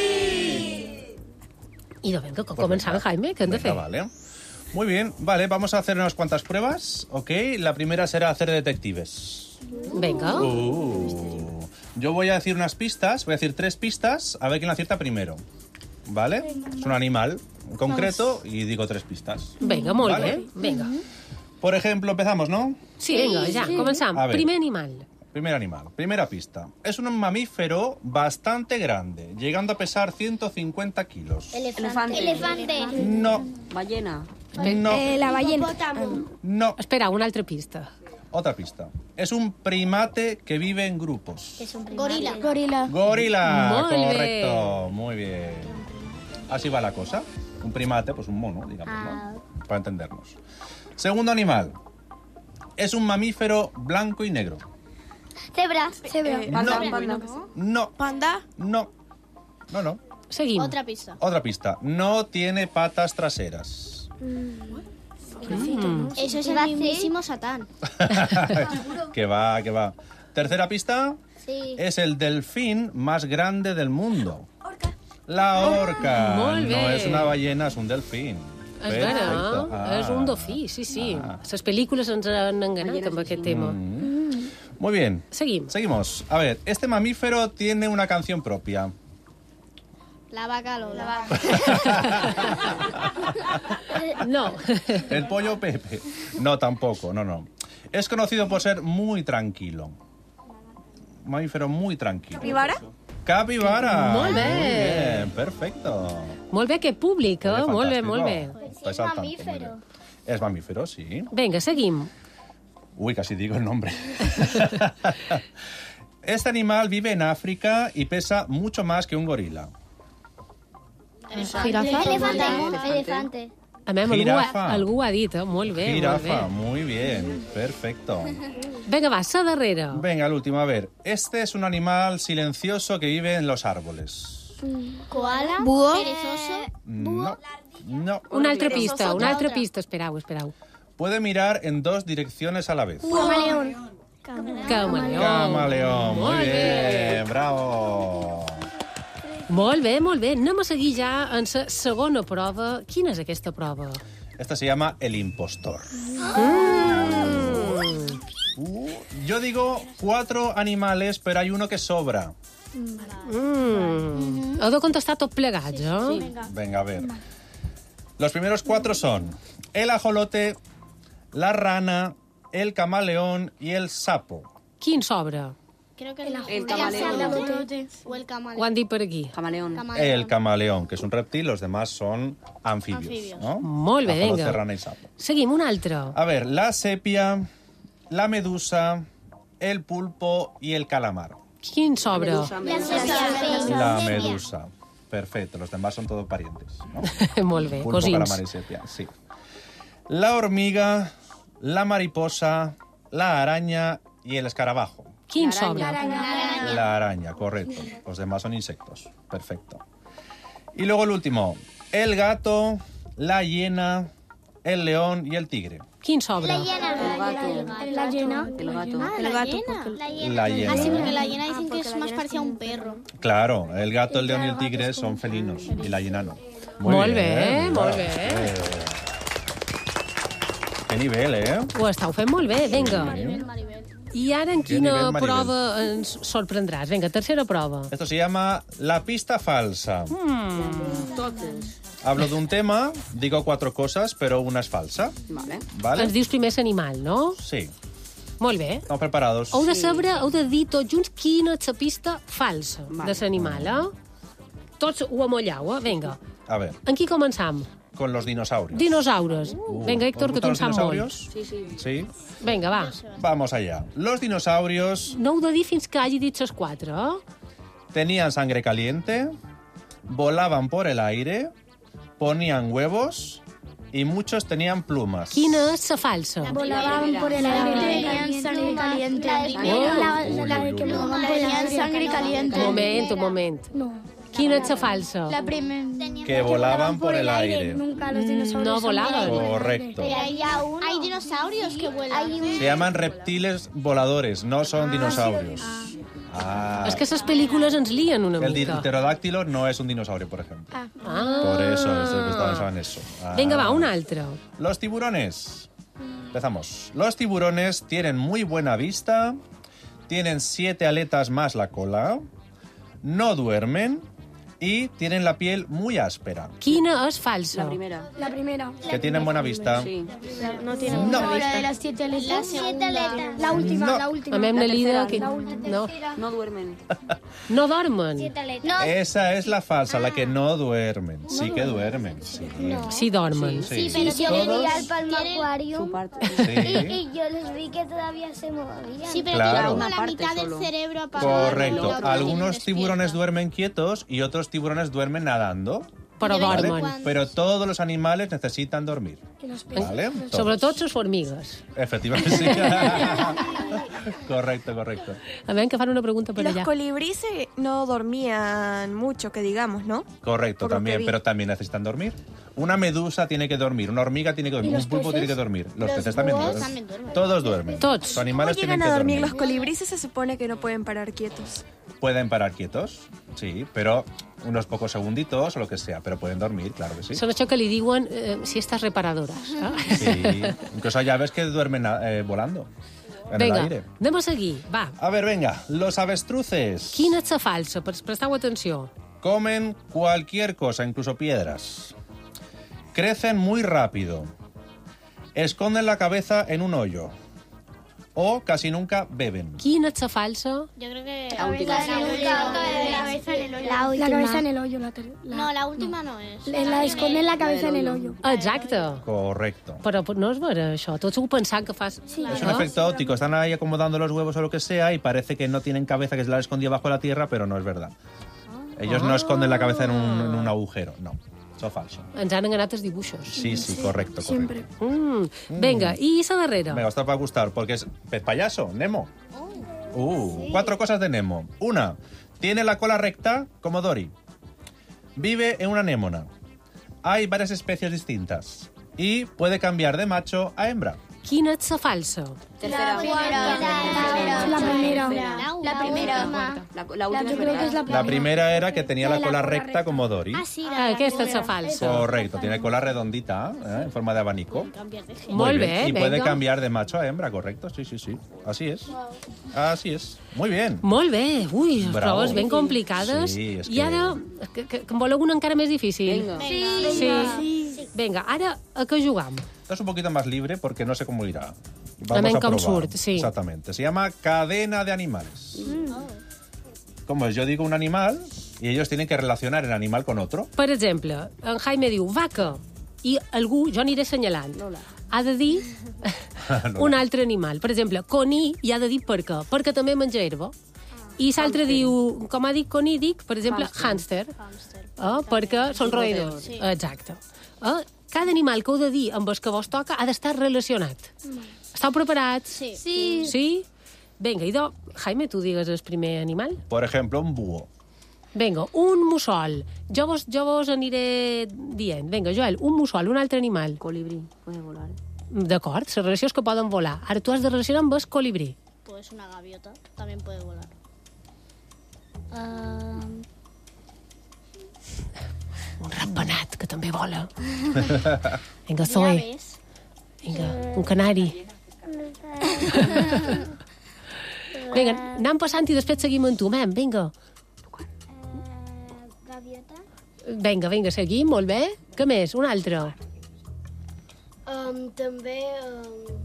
Y lo ven que comenzar, pues Jaime, ¿qué han de hacer? Vale. Muy bien, vale, vamos a hacer unas cuantas pruebas, ¿ok? La primera será hacer detectives. Venga. Uh, yo voy a decir unas pistas, voy a decir tres pistas, a ver quién la acierta primero, ¿vale? Es un animal en concreto y digo tres pistas. Venga, muy ¿vale? bien, venga. Por ejemplo, empezamos, ¿no? Sí, venga, ya, sí. Comenzamos. Primer animal. Primer animal. Primera pista. Es un mamífero bastante grande, llegando a pesar ciento cincuenta kilos. Elefante. Elefante. No. Ballena. No. Eh, la ballena. No. Espera, una altra pista. Otra pista. Es un primate que vive en grupos. Es un gorila. Gorila. Gorila. Muy Correcto. bien. Muy bien. Así va la cosa. Un primate, pues un mono, digamos, ah. ¿no? Para entendernos. Segundo animal. Es un mamífero blanco y negro. Cebra. Cebra. Eh, panda, no. panda. No. ¿Panda? No. No, no. Seguimos. Otra pista. Otra pista. No tiene patas traseras. Mm. Mm. Eso es el mismísimo Satán. Que va, que va. Tercera pista. Sí. Es el delfín más grande del mundo. La orca. Molt bé. No és una ballena, és un delfín. És vera, ah. és un dofí, sí, sí. Ah. Les pel·lícules ens han enganat amb aquest tema. Mm. Muy bien. Seguimos. Seguimos. A ver, este mamífero tiene una canción propia. La vaca Lola. No. El pollo Pepe. No, tampoco, no, no. Es conocido por ser muy tranquilo. Mamífero muy tranquilo. ¿Capibara? Capibara. Molt bé. Muy bien, perfecto. Molt bé, que públic, eh? Molt bé, molt bé. Pues es mamífero. Es mamífero, sí. Vinga, seguim. Uy, casi digo el nombre. Este animal vive en África y pesa mucho más que un gorila. Jirafa. Elefante. Elefante. A veure, algú, Jirafa. ha- algú ho ha dit, eh? Molt bé, Jirafa, molt muy bien, perfecto. bé. Vinga, va, sa darrere. Venga, el último, a ver. Este es un animal silencioso que vive en los árboles. Koala. Búho. Perezoso. No, no. Una altra pista, una altra pista. Esperau, esperau. Puede mirar en dos direcciones a la vez. Camaleón. Camaleón. Camaleón, muy Molt bé. bien, bravo. Molt bé, molt bé. Anem a seguir ja en la segona prova. Quina és aquesta prova? Esta se llama el impostor. Mm. Uh, yo digo cuatro animales, pero hay uno que sobra. Mm. Heu de contestar tot plegats, eh? Venga, a ver. Los primeros cuatro son el ajolote, la rana, el camaleón y el sapo. Quin sobra? Creo que el, El camaleón. O el Ho camaleón. han dit per aquí. Camaleón. El camaleón, que es un reptil, los demás son anfibios. Anfibios. ¿no? Molt bé, Ajolote, vinga. rana y sapo. Seguim, un altre. A ver, la sepia, la medusa, el pulpo y el calamar. Quin sobra? La medusa. Perfecto, los demás son todos parientes, ¿no? Molt bé, Pulpo, cosins. calamar y sepia, sí. La hormiga, la mariposa, la araña y el escarabajo. Quin sobra? La araña, correcto. Los demás son insectos. Perfecto. Y luego el último. El gato, la hiena, el león y el tigre. Quin sobra? La hiena. La hiena. El gato. Ah, El la gato, hiena. porque- La hiena. La hiena. Ah, sí, porque la hiena dicen que es más parecida a un perro. Claro, el gato, el león y el tigre son felinos. Y la hiena no. Molt bé, bien, molt bravo. bé. Eh. Qué nivel, ¿eh? Ho estàu fent molt bé, vinga. I ara en Que quina nivell, Maribel. prova ens sorprendràs? Vinga, tercera prova. Esto se llama la pista falsa. Mm. Totes. Hablo de un tema, digo cuatro cosas, pero una es falsa. Vale. ¿Vale? Ens dius primer l'animal, no? Sí. Molt bé. Estamos preparados. Heu de saber, heu de dir tots junts quina és la pista falsa Vale. de l'animal, eh? Tots ho amollau, eh? Vinga. A ver, En qui començam? con los dinosaurios. Dinosaures. Uh, Vinga, Héctor, ¿os que tu en gustan saps los molt. dinosaurios? Sí, sí. Sí. Vinga, va. Vamos allá. Los dinosaurios No heu de dir fins que hagi dit les quatre, eh? tenían sangre caliente, volaban por el aire, ponían huevos y muchos tenían plumas. Quina és la falsa? Volaban por el aire, tenían sangre caliente. La primera, la, la de que volaban tenían sangre caliente. Un moment, un moment. No. Quina és la falsa? La primera. Que volaban por el aire. Nunca los Mm, dinosaurios. no volaban. Correcto. Hay, hay dinosaurios que vuelan. Se llaman reptiles voladores, no son dinosaurios. Ah. És que les pel·lícules ens lien una El mica. pterodáctilo no es un dinosaurio, por ejemplo. Ah. Por eso, estoy pensando en eso. Ah. Vinga, va, un altre. Los tiburones. Empezamos. Los tiburones tienen muy buena vista, tienen siete aletas más la cola, no duermen y tienen la piel muy áspera. Quina és falsa? La primera. La primera. Que tienen buena vista. Sí. No tiene No. buena vista. La de las siete aletas. Las siete aletas. La última, No. la última. A mi hem La Lida tercera. que... La última. No, No duermen. no dormen. No. Esa es la falsa, la que no duermen. Sí que duermen, sí. Sí dormen. Sí. Pero yo me Todos- vi al palmacuario Su parte. Sí. y yo les vi que todavía se movían. Sí, pero Claro. tienen como Una la parte mitad del solo. cerebro apagado. Correcto. y la otra Algunos tienen tiburones despierta. duermen quietos y otros tiburones duermen nadando. Però ¿vale? dormen. Pero todos los animales necesitan dormir. ¿Vale? Todos. Sobretot les formigues. Efectivamente, sí. Correcto, correcto. A veure, que fan una pregunta per Los allà. colibríes no dormían mucho, que digamos, ¿no? Correcto, Por lo que también, vi. pero también necesitan dormir. Una medusa tiene que dormir, una hormiga tiene que dormir, ¿Y un los pulpo peces? tiene que dormir. Los, Los peces también búhos duermen. también duermen. Todos duermen. Todos. Los ¿Cómo animales llegan tienen a que dormir? dormir. Los colibríes se supone que no pueden parar quietos. Pueden parar quietos, sí, pero unos pocos segunditos o lo que sea, pero pueden dormir, claro que sí. Són això que li diuen eh, siestas reparadores. Eh? Sí, incluso hay aves que duermen eh, volando en Vinga, el aire. anem a seguir, va. A ver, venga, los avestruces Quina és la falsa? Pre- Presteu atenció. comen cualquier cosa, incluso piedras. Crecen muy rápido. Esconden la cabeza en un hoyo. O casi nunca beben. Quina és la falsa? Yo creo que... La última. La La cabeza en el hoyo. La No, la última no es. La esconde la cabeza en el hoyo. Exacte. Correcto. Però no és vera, això. Tots ho pensant que fas... Es un efecto óptico. Están ahí acomodando los huevos o lo que sea y parece que no tienen cabeza, que se la han escondido bajo la tierra, pero no es verdad. Ellos no esconden la cabeza en un, en un agujero, no. Eso es falso. Ens han enganat els dibuixos. Sí, sí, correcto, correcto. Mm. Vinga, i la darrera? Me va a gustar porque es pez payaso, Nemo. Uh, Cuatro cosas de Nemo. Una, tiene la cola recta como Dory. Vive en una anémona. Hay varias especies distintas. Y puede cambiar de macho a hembra. Quina és la falsa? La primera. La primera. La primera. La última. Yo creo que es la La primera era que tenía la cola recta como Dory. sí. Ah, aquesta és la falsa. Correcto, tiene cola redondita, ¿eh? En forma de abanico. Molt bé, Y puede vinga. cambiar de macho a hembra, correcto, sí, sí, sí. Así es. Así es. Muy bien. Molt bé. Ui, les Bravo. proves ben complicades. Sí, és I que- ara, que, que, que en voleu una encara més difícil? Vinga. Sí. sí. Vinga, ara a què jugam? Esto es un poquito más libre porque no sé cómo irá. También Vamos a com probar. surt, sí. Exactamente. Se llama cadena de animales. Como es, yo digo un animal y ellos tienen que relacionar el animal con otro. Per exemple, en Jaime diu vaca i algú, jo aniré assenyalant, ha de dir un altre animal. Per exemple, coní i ha de dir per què. Perquè també menja herba. I l'altre diu, com ha dit coní, dic, per exemple, hàmster. Eh, perquè són roedors. Sí. Exacte. Eh, cada animal que heu de dir amb el que vos toca ha d'estar relacionat. Esteu preparats? Sí. Sí? Sí? Vinga, idò, Jaime, tu digues el primer animal. Por ejemplo, un búho. Vinga, un mussol. Jo vos, jo vos aniré dient. Vinga, Joel, un mussol, un altre animal. Colibrí, puede volar. D'acord, la relació és que poden volar. Ara tu has de relacionar amb el colibrí. Pues una gaviota también puede volar. Ah, Un ratpenat, que també vola. Vinga, Zoe. ves. Vinga, un canari. Vinga, anem passant i després seguim amb tu, mem. Vinga. Gaviota. Vinga, vinga, seguim, molt bé. Què més? Un altre. Um, també... Um...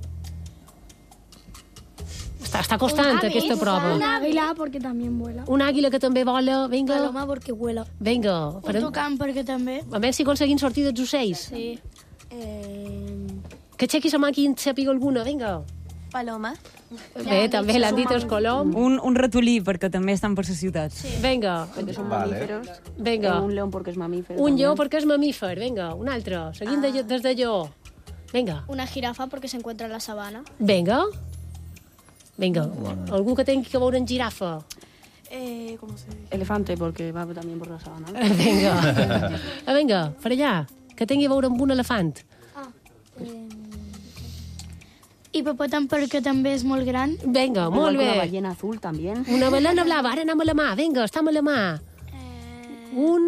Està, està costant, aquesta prova. Un águila, porque también vuela. Un àguila que també vola. Vinga. Paloma, porque vuela. Vinga. Un farem- tucán, perquè també. A veure si aconseguim sortir dels ocells. Sí. Eh... Que aixequi la mà qui en sàpiga alguna, vinga. Paloma. Bé, també l'han dit els colom. Un, un ratolí, perquè també estan per la ciutat. Sí. Vinga. Perquè són Vale. mamíferos. Vinga. Un león perquè és mamífer. Un lleó perquè és mamífer. Vinga, un altre. Seguim de, des de lleó. Vinga. Una jirafa porque se encuentra en la sabana. Vinga. Vinga. Algú que tingui que veure en girafa. Eh, ¿Cómo se dice? Elefante, perquè va també per la sabana. Vinga. Ah, vinga, per allà. Que tingui a veure amb un elefant. Hipopòtam, perquè també és molt gran. Vinga, molt bé. Una ballena azul, també. Una balena blava. Ara anem a la mà. Vinga, estem a la mà. Un...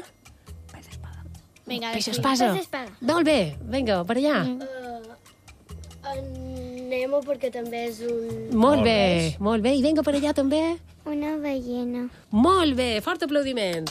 Venga, Peix después. espasa. Peix espada. Molt bé. Vinga, per allà. En Nemo, perquè també és un... Molt bé, molt bé. I vinga per allà també. Una ballena. Molt bé, fort aplaudiment.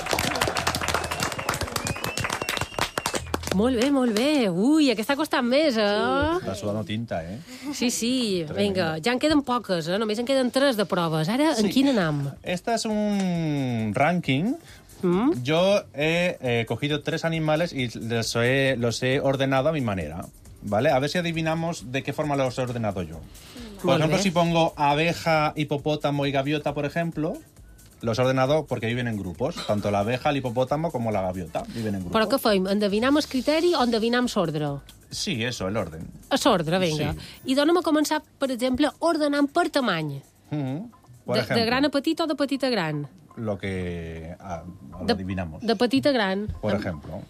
Molt bé, molt bé. Ui, aquesta ha costat més, eh? Está sudando tinta, ¿eh? Sí, sí. Vinga, ja en queden poques, eh? Només en queden tres de proves. Ara, en Sí. quin anam? Este es un ranking. ¿Mm? Yo he eh, cogido tres animales y los he, los he ordenado a mi manera. ¿Vale? A ver si adivinamos de qué forma los he ordenado yo. Por Muy ejemplo, bien. si pongo abeja, hipopótamo y gaviota, por ejemplo, Los he ordenado porque viven en grupos. Tanto la abeja, el hipopótamo como la gaviota viven en grupos. Però què fem? Endevinar amb el criteri o endevinar amb l'ordre? Sí, eso, el orden. A l'ordre, vinga. Sí. I donem a començar, per exemple, ordenant per tamany. Mm, por De, ejemplo, de gran a petit o de petit a gran? lo que ah, lo De- adivinamos. De petit a gran. Por ejemplo.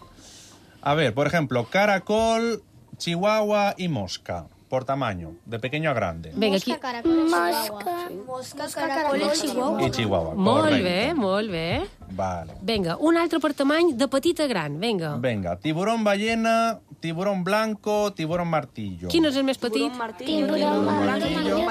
A ver, por ejemplo, caracol, chihuahua y mosca. Por tamaño, de pequeño a grande. Vinga, aquí... Mosca. Mosca, caracol i chihuahua. Y chihuahua, Molt correcto. bé, molt bé. Vale. Vinga, un altre per tamany de petit a gran, vinga. Venga, tiburón ballena, tiburón blanco, tiburón martillo. Quin és el més petit? Tiburón martillo.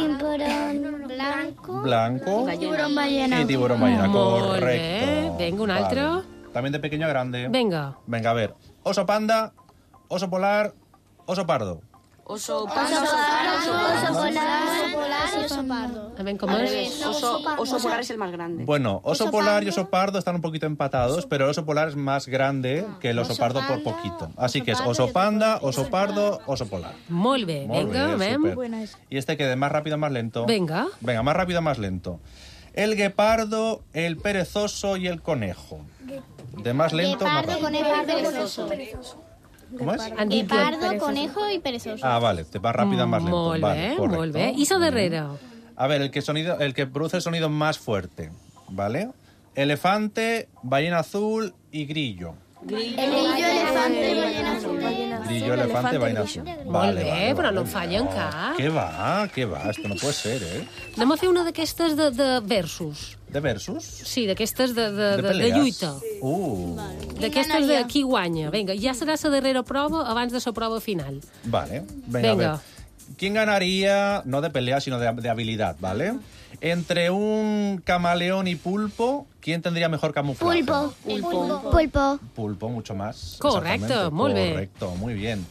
Tiburón blanco. Blanco Tiburón ballena. y tiburón ballena, Molt correcto. bé. Vinga, un altre. Vale. También de pequeño a grande. Vinga. Venga, a ver. Oso panda, oso polar, oso pardo. Oso Oso polar, oso polar y oso pardo. A ver, com Al és? revés, oso, oso polar es el más grande. Bueno, oso Oso polar y pardo. oso pardo están un poquito empatados, pero el oso polar es más grande que el oso Oso pardo por panda, poquito. Así oso que es pardo y oso oso panda, oso pardo, oso polar. Molt bé, Molt vinga, bé, anem. súper. Y este que de más rápido a más lento. Venga. Venga, más rápido a más lento. El guepardo, el perezoso y el conejo. De más lento a más Guepardo, rápido. conejo y perezoso. ¿Cómo es? Han dit que- Guepardo, conejo y perezoso. Ah, vale, de más rápido a más lento. Molt Vale, bé, correcto. molt bé. I la darrera? A ver, el que, sonido, el que produce el sonido más fuerte, ¿vale? Elefante, ballena azul y grillo. El grillo, elefante, ballena azul. Grillo, elefante, ballena azul. Molt bé, però no en fallen cap. ¿Qué va? ¿Qué va? Esto no puede ser, ¿eh? Anem a fer una d'aquestes de, de versus. ¿De versus? Sí, d'aquestes de, de, De de, de peleas. lluita. Uh, D'aquestes de qui guanya. Vinga, ja serà la darrera prova abans de la prova final. vale. Venga, Venga. a ver. ¿Quién ganaría, no de pelea, sino de, de habilidad, ¿vale? Entre un camaleón y pulpo, ¿quién tendría mejor camuflaje? Pulpo. Pulpo. Pulpo. Pulpo, mucho más. Correcto, exactamente. muy bien. Correcto, muy bien.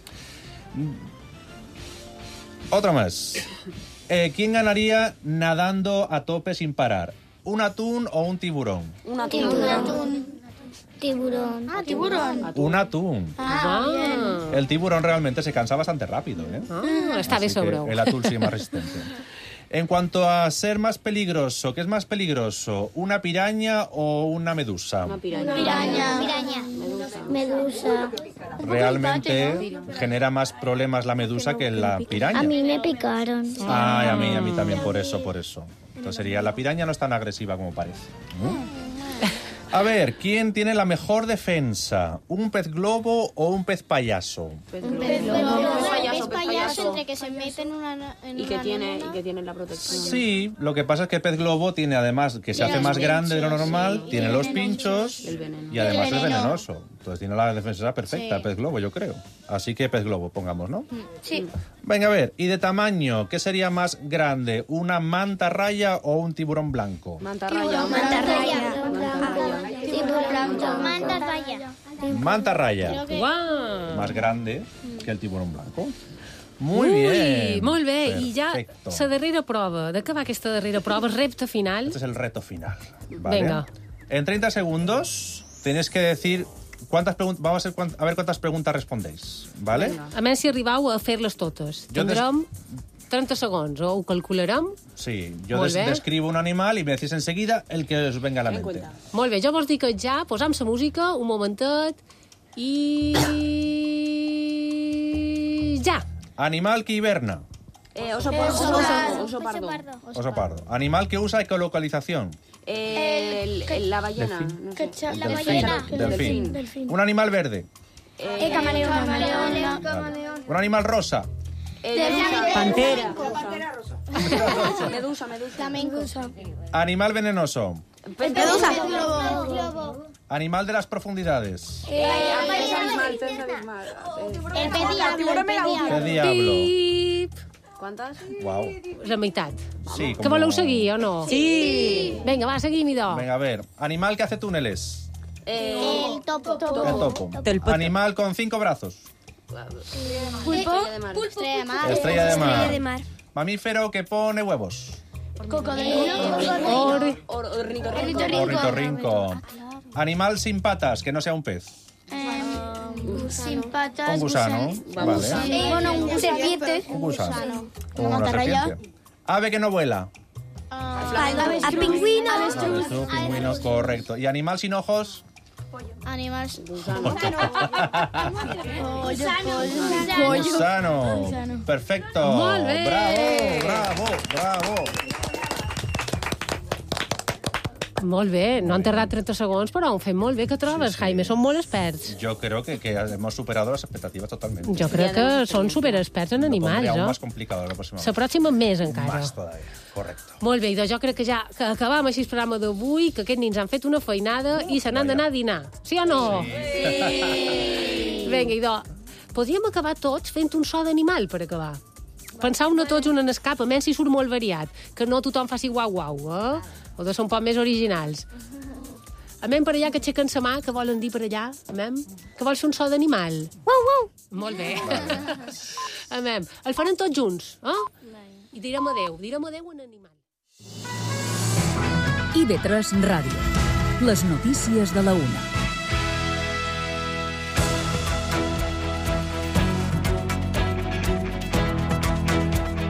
Otra más. Eh, ¿Quién ganaría nadando a tope sin parar? ¿Un atún o un tiburón? Una Tiburón. Tiburón. Ah, tiburón. Un atún. Ah, bien. El tiburón realmente se cansa bastante rápido, ¿eh? Ah, està bé Así que sobreu. el atún sí es más resistente. En cuanto a ser más peligroso, ¿qué es más peligroso? ¿Una piraña o una medusa? Una piraña. Piraña. Piraña. Medusa. Realmente genera más problemas la medusa que la piraña. A mí me picaron. Ay, a mí, a mí también, por eso, por eso. Entonces sería, la piraña no es tan agresiva como parece. ¿Mm? A ver, ¿quién tiene la mejor defensa? ¿Un pez globo o un pez payaso? Pez Un globo. pez globo. Pez Pez payaso, pez payaso payaso. entre que se mete en una... En Y que una tiene, y nena. que tiene la protección. Sí, lo que pasa es que el pez globo tiene, además, que se Tiene hace los más grande de lo pinchos, normal, sí. tiene Y los tiene los pinchos El veneno. y además El es veneno. venenoso. Entonces tiene la defensa perfecta, Sí. el pez globo, yo creo. Así que pez globo, pongamos, ¿no? Sí. Venga, a ver, y de tamaño, ¿qué sería más grande? ¿Una manta raya o un tiburón blanco? Mantarraya. Mantarraya. Mantarraya. Tiburón. Mantarraya. Manta raya, Creo que- Uau! más grande que el tiburón blanco. Muy Ui, bien. molt bé. I ja Perfecto. la darrera prova. De què va aquesta darrera prova? Repte final. Este es el reto final. ¿vale? Venga. En treinta segundos tenéis que decir cuántas preguntas. Vamos a ver, cuánt- a ver cuántas preguntas respondéis. ¿Vale? Venga. A menys si arribau a fer-les totes. Jo des- Tindrem trenta segons, o ho calcularem. Sí, yo Molt des- bé. describo un animal y me decís enseguida el que os venga a la Ten en mente. cuenta. Molt bé, jo vols dir que ja posam la música, un momentet, i... ja! Animal que hiberna. Eh, oso, par- oso, oso, oso pardo. Oso pardo. Animal que usa ecolocalización. Eh, el- el- la ballena. Delfín. No sé. Cacha- La Delfín. ballena. Delfín. Delfín. Un animal verde. Eh, Camaleón. Vale. Un animal rosa. eh, Pantera. Medusa, medusa. Flamenco. Animal venenoso. Medusa. Globo. Animal de las profundidades. Eh, pez abismal, pez abismal. Eh, El pez diablo. El pez diablo. ¿Qué diablo? Pip! ¿Cuántas? Wow. La meitat. Sí, Que como- voleu seguir o no? Sí. Vinga, va, seguim, idò. Venga, a ver. Animal que hace túneles. Eh, El topo. El topo. Telpote. Animal con cinco brazos. Pulpo. Estrella de mar. Estrella de mar. Estrella de mar. Estrella de mar. Mamífero que pone huevos. Cocodrilo. Or... Or- ornitorrinco. Ornitorrinco. Animal sin patas, que no sea un pez. Sin patas. Un gusano. Vamos. Vale. Bueno, un serpiente. Un gusano. Una Una mantarraya. serpiente. Ave que no vuela. Al pingüino. Avestruz, pingüino, correcto. ¿Y animal sin ojos? Animals. Gusano. Perfecto. Molt bé. Bravo, bravo, bravo. Molt bé, no han tardat trenta segons, però ho fem molt bé. Què trobes, sí, sí. Jaime? Són molt experts. Yo creo que, que hemos superado las expectativas totalmente. Jo crec que són superexperts en animals, aún no? más complicado la próxima vez. S'aproximen més, encara. Más todavía, correcto. Molt bé, doncs jo crec que ja que acabam així el programa d'avui, que aquests nins han fet una feinada i se n'han d'anar a dinar. Sí o no? Sí! Vinga, idò, podríem acabar tots fent un so d'animal per acabar. Penseu-ne tots un en escap, a menys si surt molt variat, que no tothom faci guau-guau, eh? O de ser un poc més originals. Amem per allà que aixequen sa mà, que volen dir per allà? Amem? Que vols fer un so d'animal? Uau, uau! Molt bé. Amem. El farem tots junts, eh? I direm adeu. Direm adeu en animal. I V tres Ràdio. Les notícies de la una.